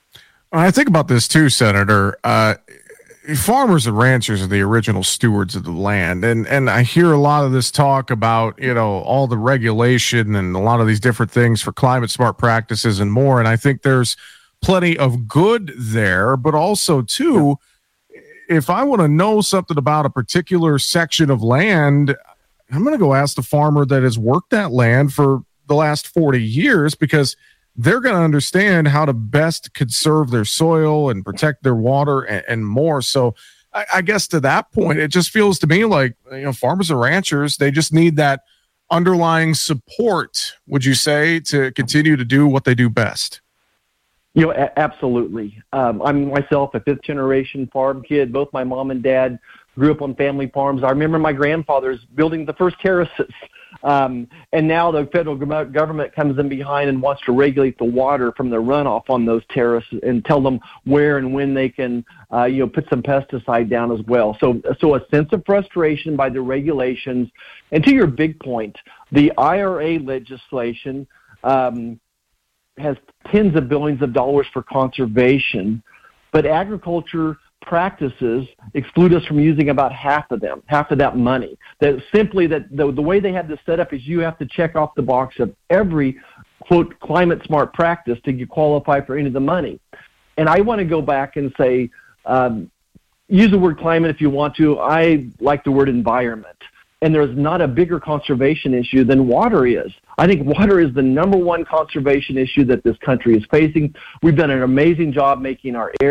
I think about this too, Senator. Uh, farmers and ranchers are the original stewards of the land. And, and I hear a lot of this talk about, you know, all the regulation and a lot of these different things for climate smart practices and more. And I think there's plenty of good there, but also too, if I want to know something about a particular section of land, I'm going to go ask the farmer that has worked that land for the last forty years, because they're going to understand how to best conserve their soil and protect their water and, and more. So I, I guess to that point, it just feels to me like, you know, farmers and ranchers, they just need that underlying support, would you say, to continue to do what they do best? You know, a- absolutely. Um, I'm myself a fifth generation farm kid. Both my mom and dad grew up on family farms. I remember my grandfathers building the first terraces. Um, and now the federal government comes in behind and wants to regulate the water from the runoff on those terraces and tell them where and when they can, uh, you know, put some pesticide down as well. So, so a sense of frustration by the regulations. And to your big point, the I R A legislation, um, has tens of billions of dollars for conservation, but agriculture practices exclude us from using about half of them, half of that money. That simply that the, the way they have this set up is you have to check off the box of every, quote, climate smart practice to qualify for any of the money. And I want to go back and say, um, use the word climate if you want to. I like the word environment. And there's not a bigger conservation issue than water is. I think water is the number one conservation issue that this country is facing. We've done an amazing job making our air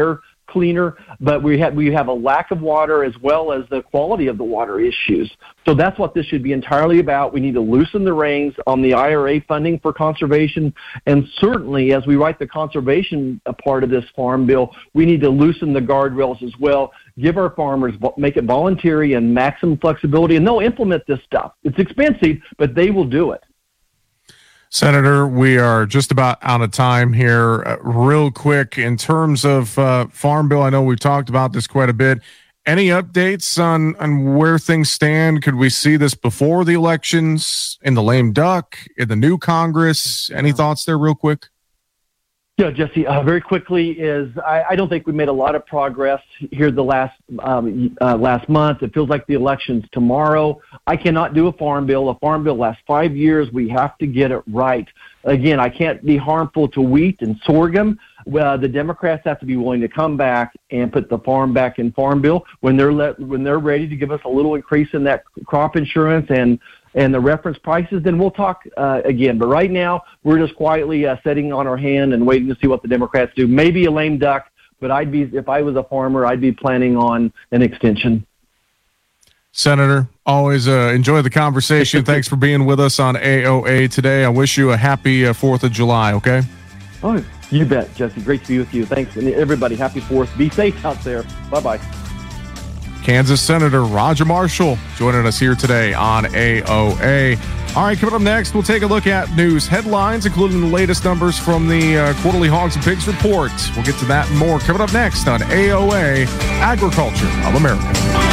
cleaner, but we have we have a lack of water as well as the quality of the water issues. So that's what this should be entirely about. We need to loosen the reins on the I R A funding for conservation, and certainly as we write the conservation part of this farm bill, we need to loosen the guardrails as well. Give our farmers, make it voluntary and maximum flexibility, and they'll implement this stuff. It's expensive, but they will do it. Senator, we are just about out of time here. Uh, real quick, in terms of uh, Farm Bill, I know we've talked about this quite a bit. Any updates on, on where things stand? Could we see this before the elections, in the lame duck, in the new Congress? Any thoughts there real quick? Yeah, Jesse, uh, very quickly is I, I don't think we made a lot of progress here the last um, uh, last month. It feels like the election's tomorrow. I cannot do a farm bill. A farm bill lasts five years. We have to get it right. Again, I can't be harmful to wheat and sorghum. Well, the Democrats have to be willing to come back and put the farm back in farm bill when they're let, when they're ready to give us a little increase in that crop insurance and and the reference prices, then we'll talk uh, again. But right now, we're just quietly uh, sitting on our hand and waiting to see what the Democrats do. Maybe a lame duck, but I'd be if I was a farmer, I'd be planning on an extension. Senator, always uh, enjoy the conversation. Thanks for being with us on A O A today. I wish you a happy uh, fourth of July, okay? Oh, you bet, Jesse. Great to be with you. Thanks, and everybody. Happy fourth. Be safe out there. Bye-bye. Kansas Senator Roger Marshall joining us here today on A O A. All right, coming up next, we'll take a look at news headlines, including the latest numbers from the uh, Quarterly Hogs and Pigs report. We'll get to that and more coming up next on A O A, Agriculture of America.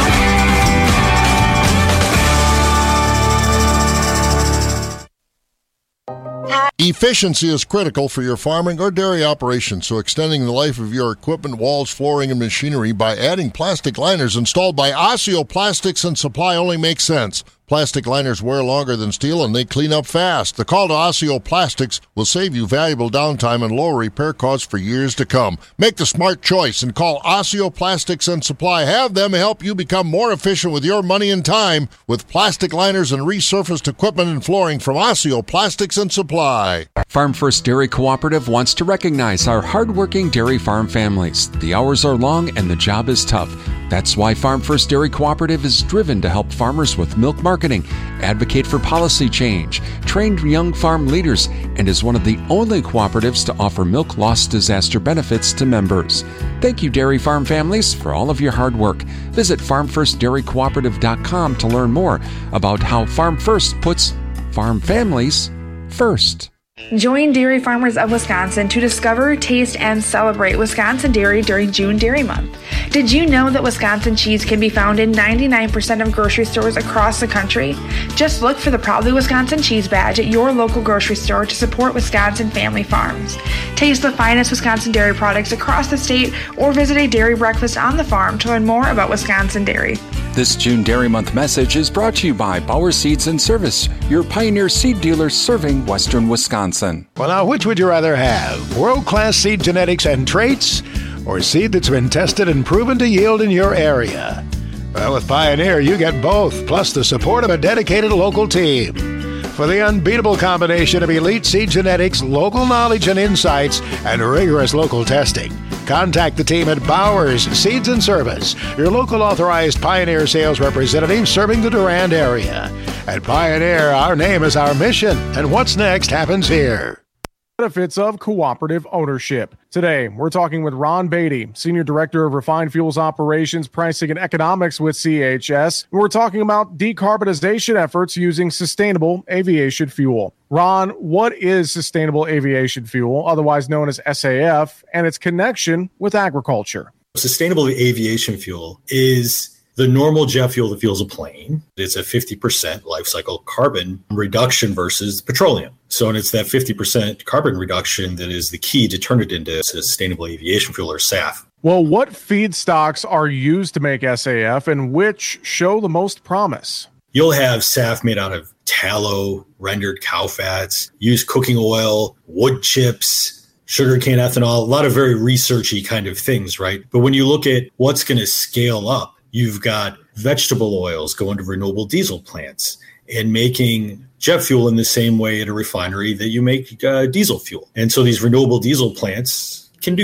Efficiency is critical for your farming or dairy operation, so extending the life of your equipment, walls, flooring, and machinery by adding plastic liners installed by Osseo Plastics and Supply only makes sense. Plastic liners wear longer than steel and they clean up fast. The call to Osseo Plastics will save you valuable downtime and lower repair costs for years to come. Make the smart choice and call Osseo Plastics and Supply. Have them help you become more efficient with your money and time with plastic liners and resurfaced equipment and flooring from Osseo Plastics and Supply. Farm First Dairy Cooperative wants to recognize our hardworking dairy farm families. The hours are long and the job is tough. That's why Farm First Dairy Cooperative is driven to help farmers with milk marketing, advocate for policy change, train young farm leaders, and is one of the only cooperatives to offer milk loss disaster benefits to members. Thank you, dairy farm families, for all of your hard work. Visit farm first dairy cooperative dot com to learn more about how Farm First puts farm families first. Join Dairy Farmers of Wisconsin to discover, taste, and celebrate Wisconsin dairy during June Dairy Month. Did you know that Wisconsin cheese can be found in ninety-nine percent of grocery stores across the country? Just look for the Proudly Wisconsin Cheese badge at your local grocery store to support Wisconsin family farms. Taste the finest Wisconsin dairy products across the state or visit a dairy breakfast on the farm to learn more about Wisconsin dairy. This June Dairy Month message is brought to you by Bauer Seeds and Service, your Pioneer seed dealer serving Western Wisconsin. Well, now, which would you rather have? World-class seed genetics and traits, or seed that's been tested and proven to yield in your area? Well, with Pioneer, you get both, plus the support of a dedicated local team. For the unbeatable combination of elite seed genetics, local knowledge and insights, and rigorous local testing, contact the team at Bowers Seeds and Service, your local authorized Pioneer sales representative serving the Durand area. At Pioneer, our name is our mission, and what's next happens here. Benefits of cooperative ownership. Today, we're talking with Ron Beatty, Senior Director of Refined Fuels Operations, Pricing, and Economics with C H S. We're talking about decarbonization efforts using sustainable aviation fuel. Ron, what is sustainable aviation fuel, otherwise known as S A F, and its connection with agriculture? Sustainable aviation fuel is the normal jet fuel that fuels a plane. It's a fifty percent life cycle carbon reduction versus petroleum. So, and it's that fifty percent carbon reduction that is the key to turn it into sustainable aviation fuel, or S A F. Well, what feedstocks are used to make S A F and which show the most promise? You'll have S A F made out of tallow, rendered cow fats, used cooking oil, wood chips, sugarcane ethanol, a lot of very researchy kind of things, right? But when you look at what's going to scale up, you've got vegetable oils going to renewable diesel plants and making jet fuel in the same way at a refinery that you make uh, diesel fuel. And so these renewable diesel plants can do that.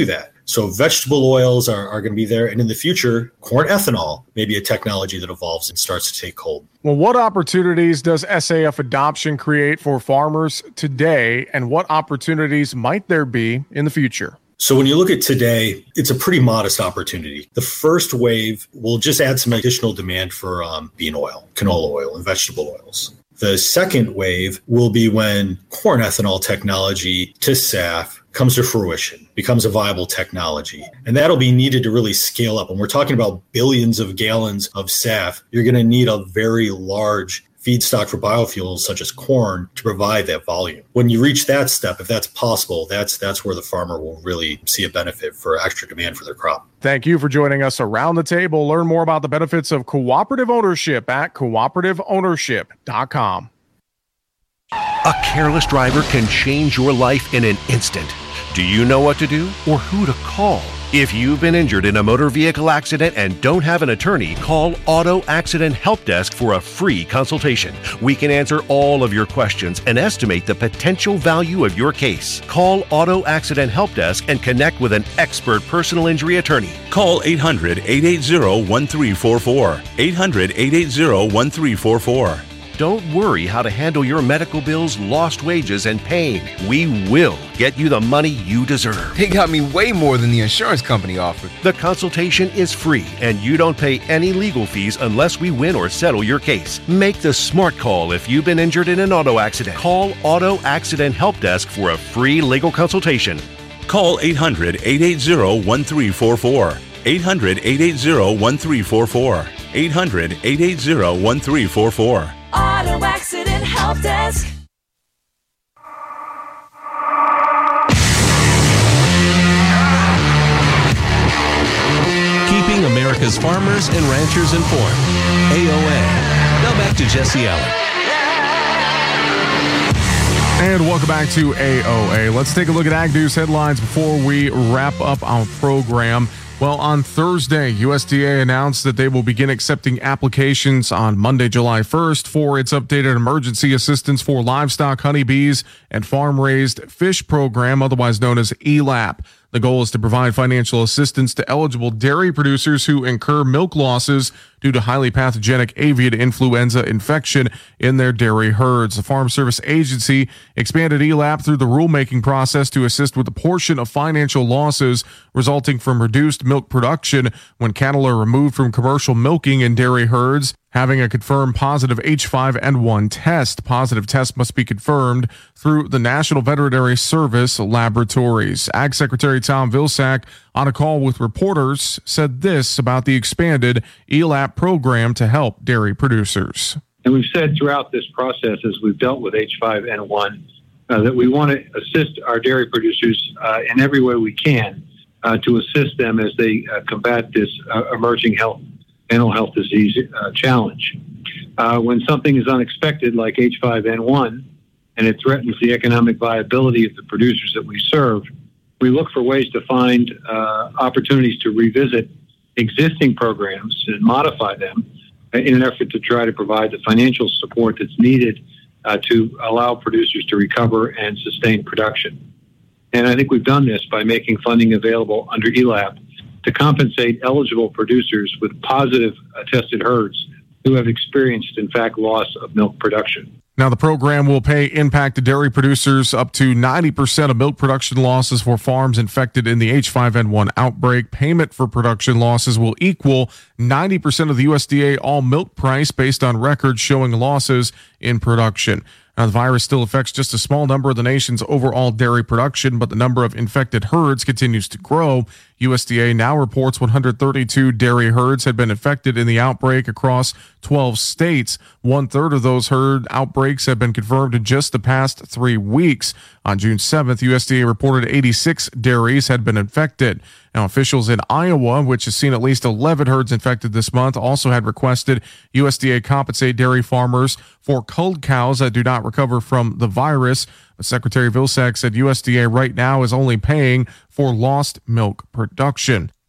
So vegetable oils are, are going to be there. And in the future, corn ethanol may be a technology that evolves and starts to take hold. Well, what opportunities does S A F adoption create for farmers today, and what opportunities might there be in the future? So when you look at today, it's a pretty modest opportunity. The first wave will just add some additional demand for um, bean oil, canola oil, and vegetable oils. The second wave will be when corn ethanol technology to S A F comes to fruition, becomes a viable technology. And that'll be needed to really scale up. When we're talking about billions of gallons of S A F, you're going to need a very large feedstock for biofuels such as corn to provide that volume. When you reach that step, if that's possible, that's that's where the farmer will really see a benefit for extra demand for their crop. Thank you for joining us around the table. Learn more about the benefits of cooperative ownership at cooperative ownership dot com. A careless driver can change your life in an instant. Do you know what to do or who to call? If you've been injured in a motor vehicle accident and don't have an attorney, call Auto Accident Help Desk for a free consultation. We can answer all of your questions and estimate the potential value of your case. Call Auto Accident Help Desk and connect with an expert personal injury attorney. Call eight hundred, eight eight zero, one three four four. eight hundred, eight eight zero, one three four four. Don't worry how to handle your medical bills, lost wages, and pain. We will get you the money you deserve. They got me way more than the insurance company offered. The consultation is free, and you don't pay any legal fees unless we win or settle your case. Make the smart call if you've been injured in an auto accident. Call Auto Accident Help Desk for a free legal consultation. Call eight hundred, eight eight zero, one three four four. eight hundred, eight eight zero, one three four four. eight hundred, eight eight zero, one three four four. Auto Accident Help Desk. Keeping America's farmers and ranchers informed. A O A. Now back to Jesse Allen. And welcome back to A O A. Let's take a look at Ag News headlines before we wrap up our program. Well, on Thursday, U S D A announced that they will begin accepting applications on Monday, July first for its updated emergency assistance for livestock, honeybees, and farm-raised fish program, otherwise known as E L A P. The goal is to provide financial assistance to eligible dairy producers who incur milk losses due to highly pathogenic avian influenza infection in their dairy herds. The Farm Service Agency expanded E L A P through the rulemaking process to assist with a portion of financial losses resulting from reduced milk production when cattle are removed from commercial milking in dairy herds having a confirmed positive H five N one test. Positive tests must be confirmed through the National Veterinary Service laboratories. Ag Secretary Tom Vilsack, on a call with reporters, said this about the expanded E L A P program to help dairy producers. And we've said throughout this process, as we've dealt with H five N one, uh, that we want to assist our dairy producers uh, in every way we can uh, to assist them as they uh, combat this uh, emerging health mental health disease uh, challenge. Uh, when something is unexpected like H five N one and it threatens the economic viability of the producers that we serve, we look for ways to find uh, opportunities to revisit existing programs and modify them in an effort to try to provide the financial support that's needed uh, to allow producers to recover and sustain production. And I think we've done this by making funding available under E L A P to compensate eligible producers with positive uh, tested herds who have experienced, in fact, loss of milk production. Now, the program will pay impacted dairy producers up to ninety percent of milk production losses for farms infected in the H five N one outbreak. Payment for production losses will equal ninety percent of the U S D A all milk price based on records showing losses in production. Now, the virus still affects just a small number of the nation's overall dairy production, but the number of infected herds continues to grow. U S D A now reports one hundred thirty-two dairy herds had been infected in the outbreak across twelve states. One third of those herd outbreaks have been confirmed in just the past three weeks. On June seventh, U S D A reported eighty-six dairies had been infected. Now, officials in Iowa, which has seen at least eleven herds infected this month, also had requested U S D A compensate dairy farmers for culled cows that do not recover from the virus. But Secretary Vilsack said U S D A right now is only paying for lost milk production.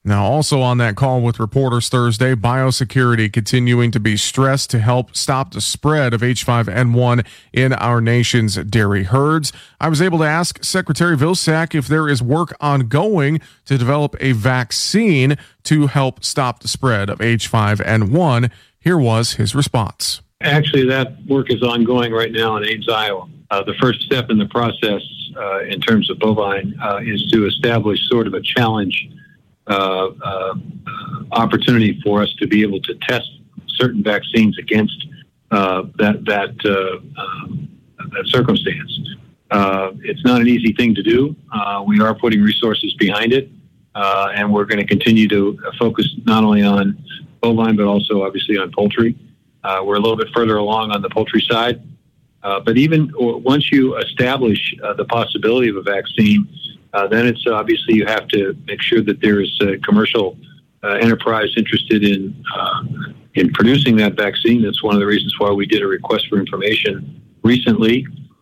Now, also on that call with reporters Thursday, biosecurity continuing to be stressed to help stop the spread of H five N one in our nation's dairy herds. I was able to ask Secretary Vilsack if there is work ongoing to develop a vaccine to help stop the spread of H five N one. Here was his response. Actually, that work is ongoing right now in Ames, Iowa. Uh, the first step in the process uh, in terms of bovine uh, is to establish sort of a challenge Uh, uh, opportunity for us to be able to test certain vaccines against uh, that that uh, uh, that circumstance. Uh, it's not an easy thing to do. Uh, we are putting resources behind it, uh, and we're going to continue to focus not only on bovine but also obviously on poultry. Uh, we're a little bit further along on the poultry side, uh, but even once you establish uh, the possibility of a vaccine, Uh, then it's obviously you have to make sure that there is a commercial uh, enterprise interested in uh, in producing that vaccine. That's one of the reasons why we did a request for information recently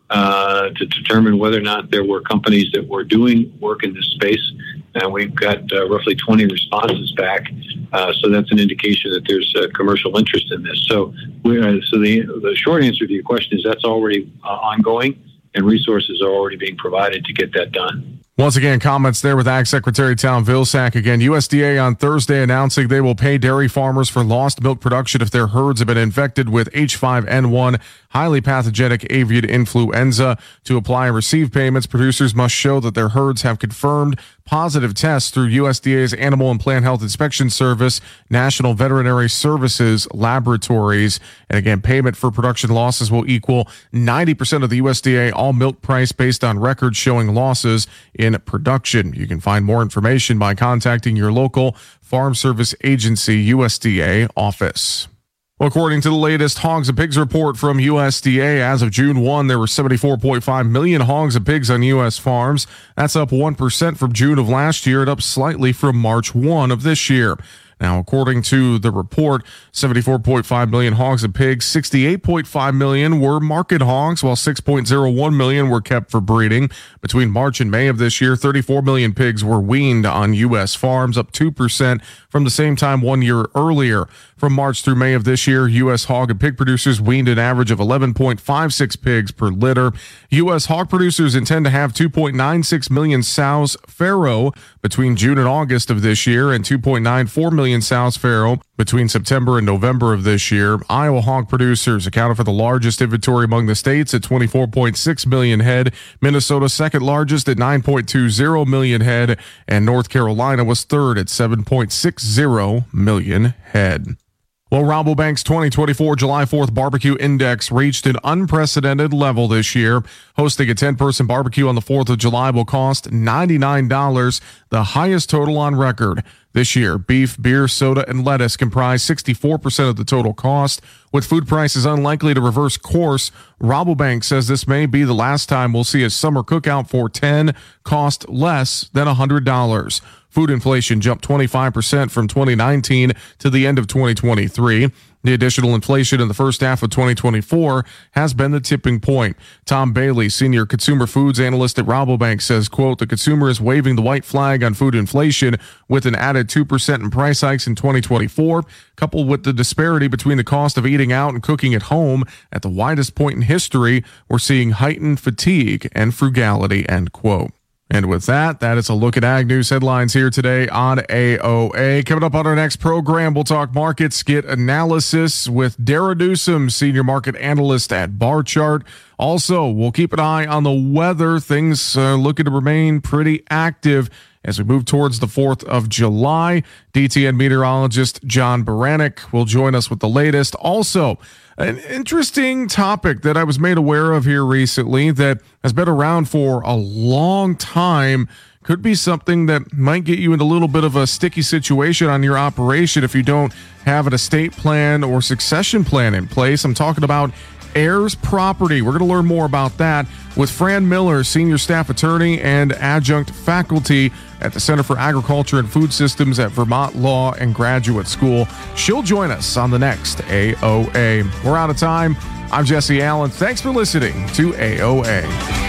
uh, to determine whether or not there were companies that were doing work in this space. And we've got uh, roughly twenty responses back. Uh, so that's an indication that there's uh, commercial interest in this. So, we, uh, so the the short answer to your question is that's already uh, ongoing, and resources are already being provided to get that done. Once again, comments there with Ag Secretary Tom Vilsack. Again, U S D A on Thursday announcing they will pay dairy farmers for lost milk production if their herds have been infected with H five N one, highly pathogenic avian influenza. To apply and receive payments, producers must show that their herds have confirmed positive tests through U S D A's Animal and Plant Health Inspection Service, National Veterinary Services Laboratories. And again, payment for production losses will equal ninety percent of the U S D A all milk price based on records showing losses in production. You can find more information by contacting your local Farm Service Agency U S D A office. Well, according to the latest Hogs and Pigs report from U S D A, as of June first, there were seventy-four point five million hogs and pigs on U S farms. That's up one percent from June of last year and up slightly from March first of this year. Now, according to the report, seventy-four point five million hogs and pigs, sixty-eight point five million were market hogs, while six point zero one million were kept for breeding. Between March and May of this year, thirty-four million pigs were weaned on U S farms, up two percent from the same time one year earlier. From March through May of this year, U S hog and pig producers weaned an average of eleven point five six pigs per litter. U S hog producers intend to have two point nine six million sows farrow between June and August of this year and two point nine four million sows farrow between September and November of this year. Iowa hog producers accounted for the largest inventory among the states at twenty-four point six million head. Minnesota second largest at nine point two zero million head, and North Carolina was third at seven point six zero million head. Well, Rabobank's twenty twenty-four July fourth Barbecue Index reached an unprecedented level this year. Hosting a ten-person barbecue on the fourth of July will cost ninety-nine dollars, the highest total on record. This year, beef, beer, soda, and lettuce comprise sixty-four percent of the total cost. With food prices unlikely to reverse course, Rabobank says this may be the last time we'll see a summer cookout for ten cost less than one hundred dollars. Food inflation jumped twenty-five percent from twenty nineteen to the end of twenty twenty-three. The additional inflation in the first half of twenty twenty-four has been the tipping point. Tom Bailey, senior consumer foods analyst at Rabobank, says, quote, the consumer is waving the white flag on food inflation with an added two percent in price hikes in twenty twenty-four, coupled with the disparity between the cost of eating out and cooking at home at the widest point in history. We're seeing heightened fatigue and frugality, end quote. And with that, that is a look at Ag News headlines here today on A O A. Coming up on our next program, we'll talk market skit analysis with Dara Newsom, senior market analyst at Barchart. Also, we'll keep an eye on the weather. Things uh, looking to remain pretty active as we move towards the fourth of July. D T N meteorologist John Baranek will join us with the latest. Also, an interesting topic that I was made aware of here recently that has been around for a long time. Could be something that might get you in a little bit of a sticky situation on your operation if you don't have an estate plan or succession plan in place. I'm talking about heirs property. We're going to learn more about that with Fran Miller, senior staff attorney and adjunct faculty at the Center for Agriculture and Food Systems at Vermont Law and Graduate School. She'll join us on the next A O A. We're out of time. I'm Jesse Allen. Thanks for listening to A O A.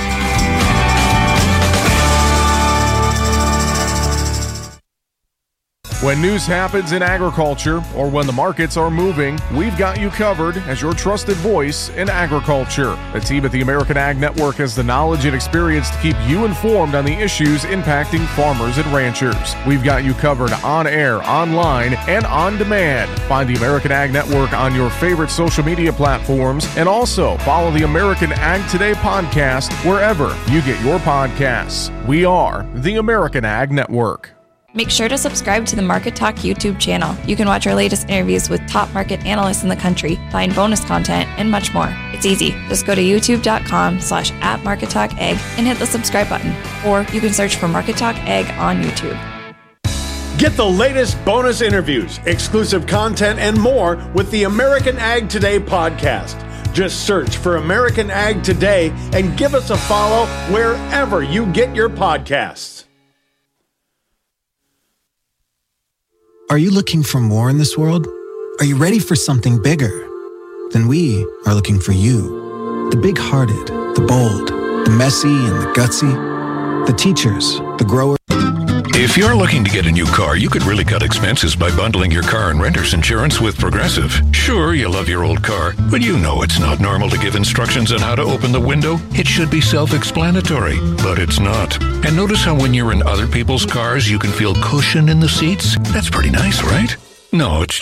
When news happens in agriculture or when the markets are moving, we've got you covered as your trusted voice in agriculture. The team at the American Ag Network has the knowledge and experience to keep you informed on the issues impacting farmers and ranchers. We've got you covered on air, online, and on demand. Find the American Ag Network on your favorite social media platforms, and also follow the American Ag Today podcast wherever you get your podcasts. We are the American Ag Network. Make sure to subscribe to the Market Talk YouTube channel. You can watch our latest interviews with top market analysts in the country, find bonus content, and much more. It's easy. Just go to youtube.com slash at Market Talk Ag and hit the subscribe button. Or you can search for Market Talk Ag on YouTube. Get the latest bonus interviews, exclusive content, and more with the American Ag Today podcast. Just search for American Ag Today and give us a follow wherever you get your podcasts. Are you looking for more in this world? Are you ready for something bigger? Then we are looking for you. The big-hearted, the bold, the messy and the gutsy, the teachers, the growers. If you're looking to get a new car, you could really cut expenses by bundling your car and renter's insurance with Progressive. Sure, you love your old car, but you know it's not normal to give instructions on how to open the window. It should be self-explanatory, but it's not. And notice how when you're in other people's cars, you can feel cushion in the seats? That's pretty nice, right? No, it's